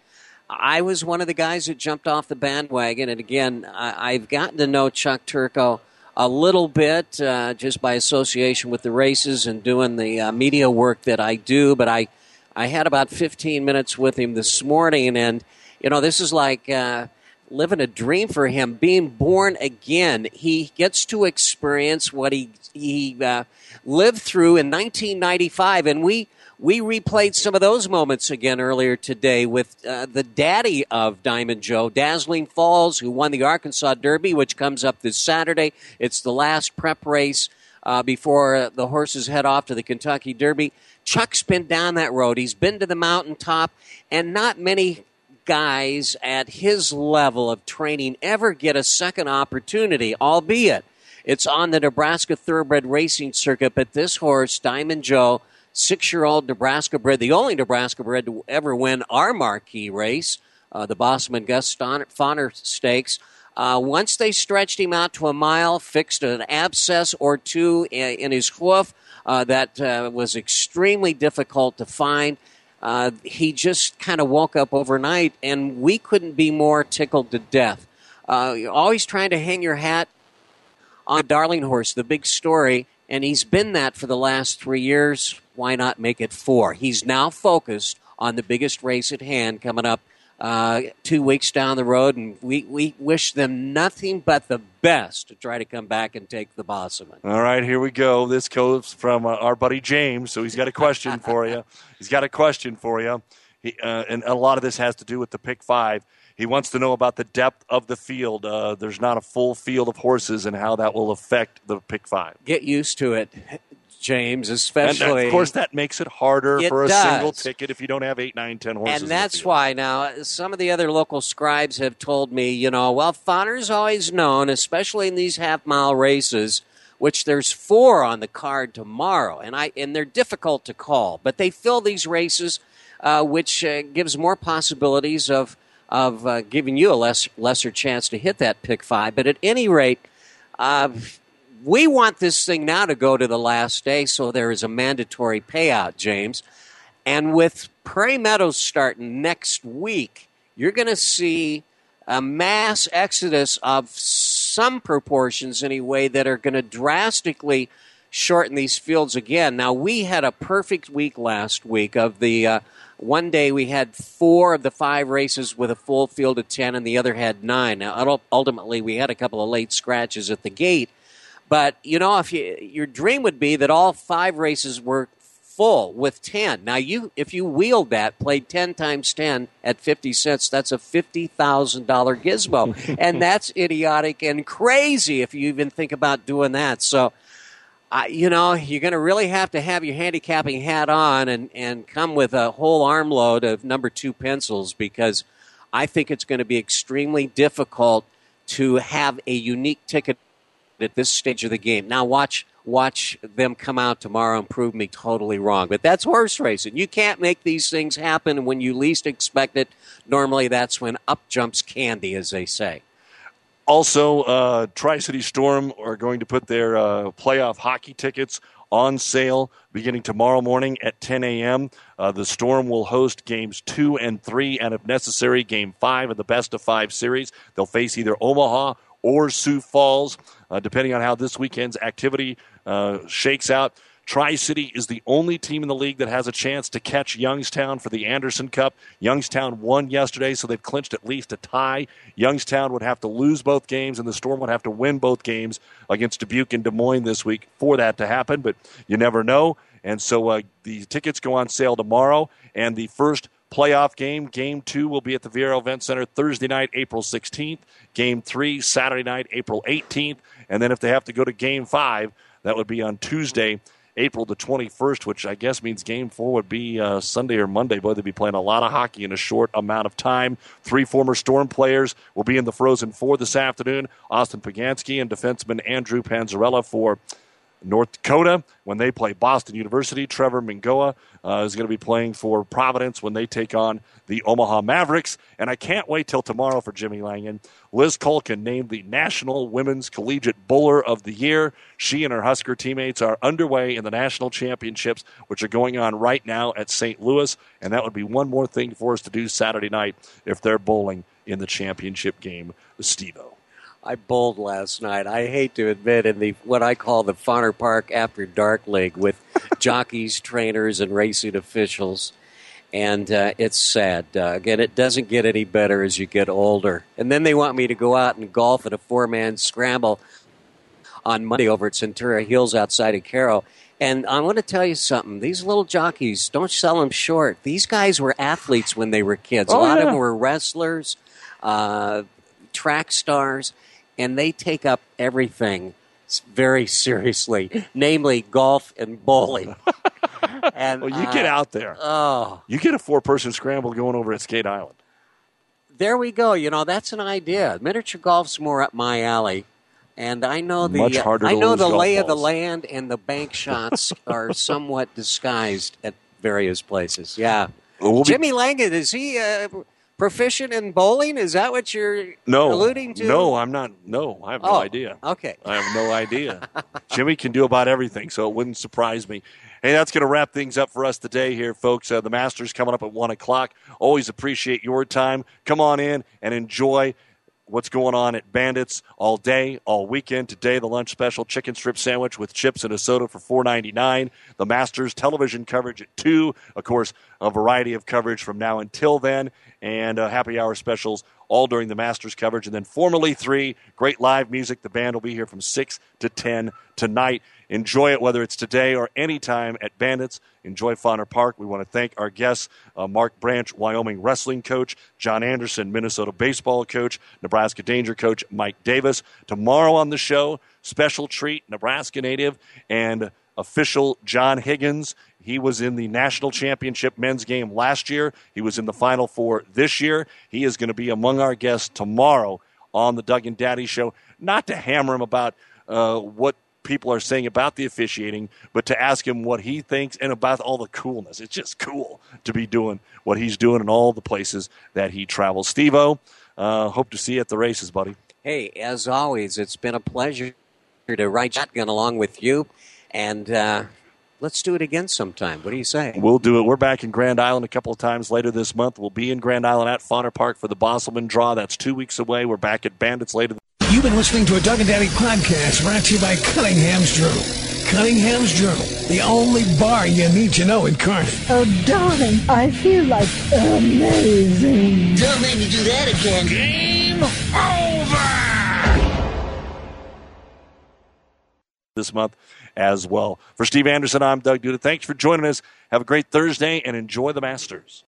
I was one of the guys that jumped off the bandwagon. And again, I, I've gotten to know Chuck Turco a little bit uh, just by association with the races and doing the uh, media work that I do. But I, I had about fifteen minutes with him this morning, and you know, this is like uh, living a dream for him, being born again. He gets to experience what he he uh, lived through in nineteen ninety-five, and we we replayed some of those moments again earlier today with uh, the daddy of Diamond Joe, Dazzling Falls, who won the Arkansas Derby, which comes up this Saturday. It's the last prep race uh, before the horses head off to the Kentucky Derby. Chuck's been down that road. He's been to the mountaintop, and not many guys at his level of training ever get a second opportunity, albeit it's on the Nebraska Thoroughbred Racing Circuit. But this horse, Diamond Joe, six-year-old Nebraska bred, the only Nebraska bred to ever win our marquee race, uh, the Bosman Gus Fauner Stakes. Uh, once they stretched him out to a mile, fixed an abscess or two in, in his hoof uh, that uh, was extremely difficult to find. Uh, he just kind of woke up overnight, and we couldn't be more tickled to death. Uh, you're always trying to hang your hat on Darling Horse, the big story, and he's been that for the last three years. Why not make it four? He's now focused on the biggest race at hand coming up uh, two weeks down the road, and we, we wish them nothing but the best to try to come back and take the Bosman. All right, here we go. This goes from uh, our buddy James, so he's got a question for you. He's got a question for you, he, uh, and a lot of this has to do with the pick five. He wants to know about the depth of the field. Uh, there's not a full field of horses and how that will affect the pick five. Get used to it, James, especially. And of course, that makes it harder it for a does. single ticket if you don't have eight, nine, ten horses. And that's why now some of the other local scribes have told me, you know, well, Fauner's always known, especially in these half-mile races, which there's four on the card tomorrow, and I and they're difficult to call, but they fill these races, uh, which uh, gives more possibilities of of uh, giving you a less lesser chance to hit that pick five. But at any rate, uh, we want this thing now to go to the last day, so there is a mandatory payout, James. And with Prairie Meadows starting next week, you're going to see a mass exodus of some proportions anyway that are going to drastically shorten these fields again. Now, we had a perfect week last week of the uh, one day we had four of the five races with a full field of ten, and the other had nine. Now, ultimately, we had a couple of late scratches at the gate. But, you know, if you, your dream would be that all five races were full with ten. Now, you if you wheeled that, played ten times ten at fifty cents, that's a fifty thousand dollars gizmo. And that's idiotic and crazy if you even think about doing that. So, uh, you know, you're going to really have to have your handicapping hat on and, and come with a whole armload of number two pencils, because I think it's going to be extremely difficult to have a unique ticket at this stage of the game. Now, watch watch them come out tomorrow and prove me totally wrong. But that's horse racing. You can't make these things happen when you least expect it. Normally, that's when up jumps candy, as they say. Also, uh, Tri-City Storm are going to put their uh, playoff hockey tickets on sale beginning tomorrow morning at ten a.m. Uh, the Storm will host games two and three, and if necessary, game five of the best of five series. They'll face either Omaha or Sioux Falls, uh, depending on how this weekend's activity uh, shakes out. Tri-City is the only team in the league that has a chance to catch Youngstown for the Anderson Cup. Youngstown won yesterday, so they've clinched at least a tie. Youngstown would have to lose both games, and the Storm would have to win both games against Dubuque and Des Moines this week for that to happen, but you never know. And so uh, the tickets go on sale tomorrow, and the first playoff game, Game two, will be at the Viero Event Center Thursday night, April sixteenth. Game three, Saturday night, April eighteenth. And then if they have to go to Game five, that would be on Tuesday, April the twenty-first, which I guess means Game four would be uh, Sunday or Monday. Boy, they'd be playing a lot of hockey in a short amount of time. Three former Storm players will be in the Frozen Four this afternoon. Austin Pagansky and defenseman Andrew Panzarella for North Dakota when they play Boston University. Trevor Mingoa uh, is going to be playing for Providence when they take on the Omaha Mavericks. And I can't wait till tomorrow for Jimmy Langen. Liz Culkin named the National Women's Collegiate Bowler of the Year. She and her Husker teammates are underway in the national championships, which are going on right now at Saint Louis. And that would be one more thing for us to do Saturday night if they're bowling in the championship game, Steve-O. I bowled last night. I hate to admit, in the what I call the Fauner Park After Dark League with jockeys, trainers, and racing officials. And uh, it's sad, Doug. And it doesn't get any better as you get older. And then they want me to go out and golf at a four-man scramble on Monday over at Centura Hills outside of Caro. And I want to tell you something. These little jockeys, don't sell them short. These guys were athletes when they were kids. Oh, a lot yeah. of them were wrestlers, uh, track stars, and they take up everything very seriously, namely golf and bowling. And, well, you uh, get out there. Oh. You get a four-person scramble going over at Skate Island. There we go. You know, that's an idea. Miniature golf's more up my alley. And I know the Much harder I to know lose the golf lay of the balls. land and the bank shots are somewhat disguised at various places. Yeah. Well, we'll be- Jimmy Langan, is he uh, proficient in bowling? Is that what you're No, alluding to? no, I'm not. No, I have no Oh, idea. okay. I have no idea. Jimmy can do about everything, so it wouldn't surprise me. Hey, that's going to wrap things up for us today here, folks. Uh, the Masters coming up at one o'clock. Always appreciate your time. Come on in and enjoy what's going on at Bandits all day, all weekend. Today, the lunch special, chicken strip sandwich with chips and a soda for four ninety-nine. The Masters television coverage at two. Of course, a variety of coverage from now until then. And uh, happy hour specials all during the Masters coverage. And then formally three, great live music. The band will be here from six to ten tonight. Enjoy it, whether it's today or any time at Bandits. Enjoy Fauner Park. We want to thank our guests, uh, Mark Branch, Wyoming wrestling coach, John Anderson, Minnesota baseball coach, Nebraska Danger coach, Mike Davis. Tomorrow on the show, special treat, Nebraska native and official John Higgins. He was in the national championship men's game last year. He was in the Final Four this year. He is going to be among our guests tomorrow on the Doug and Daddy Show. Not to hammer him about uh, what people are saying about the officiating, but to ask him what he thinks and about all the coolness. It's just cool to be doing what he's doing in all the places that he travels. Steve-O, uh, hope to see you at the races, buddy. Hey, as always, it's been a pleasure to ride shotgun along with you. And uh, let's do it again sometime. What do you say? We'll do it. We're back in Grand Island a couple of times later this month. We'll be in Grand Island at Fauner Park for the Bosselman Draw. That's two weeks away. We're back at Bandits later. You've been listening to a Doug and Daddy podcast brought to you by Cunningham's Journal. Cunningham's Journal, the only bar you need to know in Kearney. Oh, darling, I feel like amazing. Don't make me do that again. Game over! This month as well. For Steve Anderson, I'm Doug Duda. Thanks for joining us. Have a great Thursday and enjoy the Masters.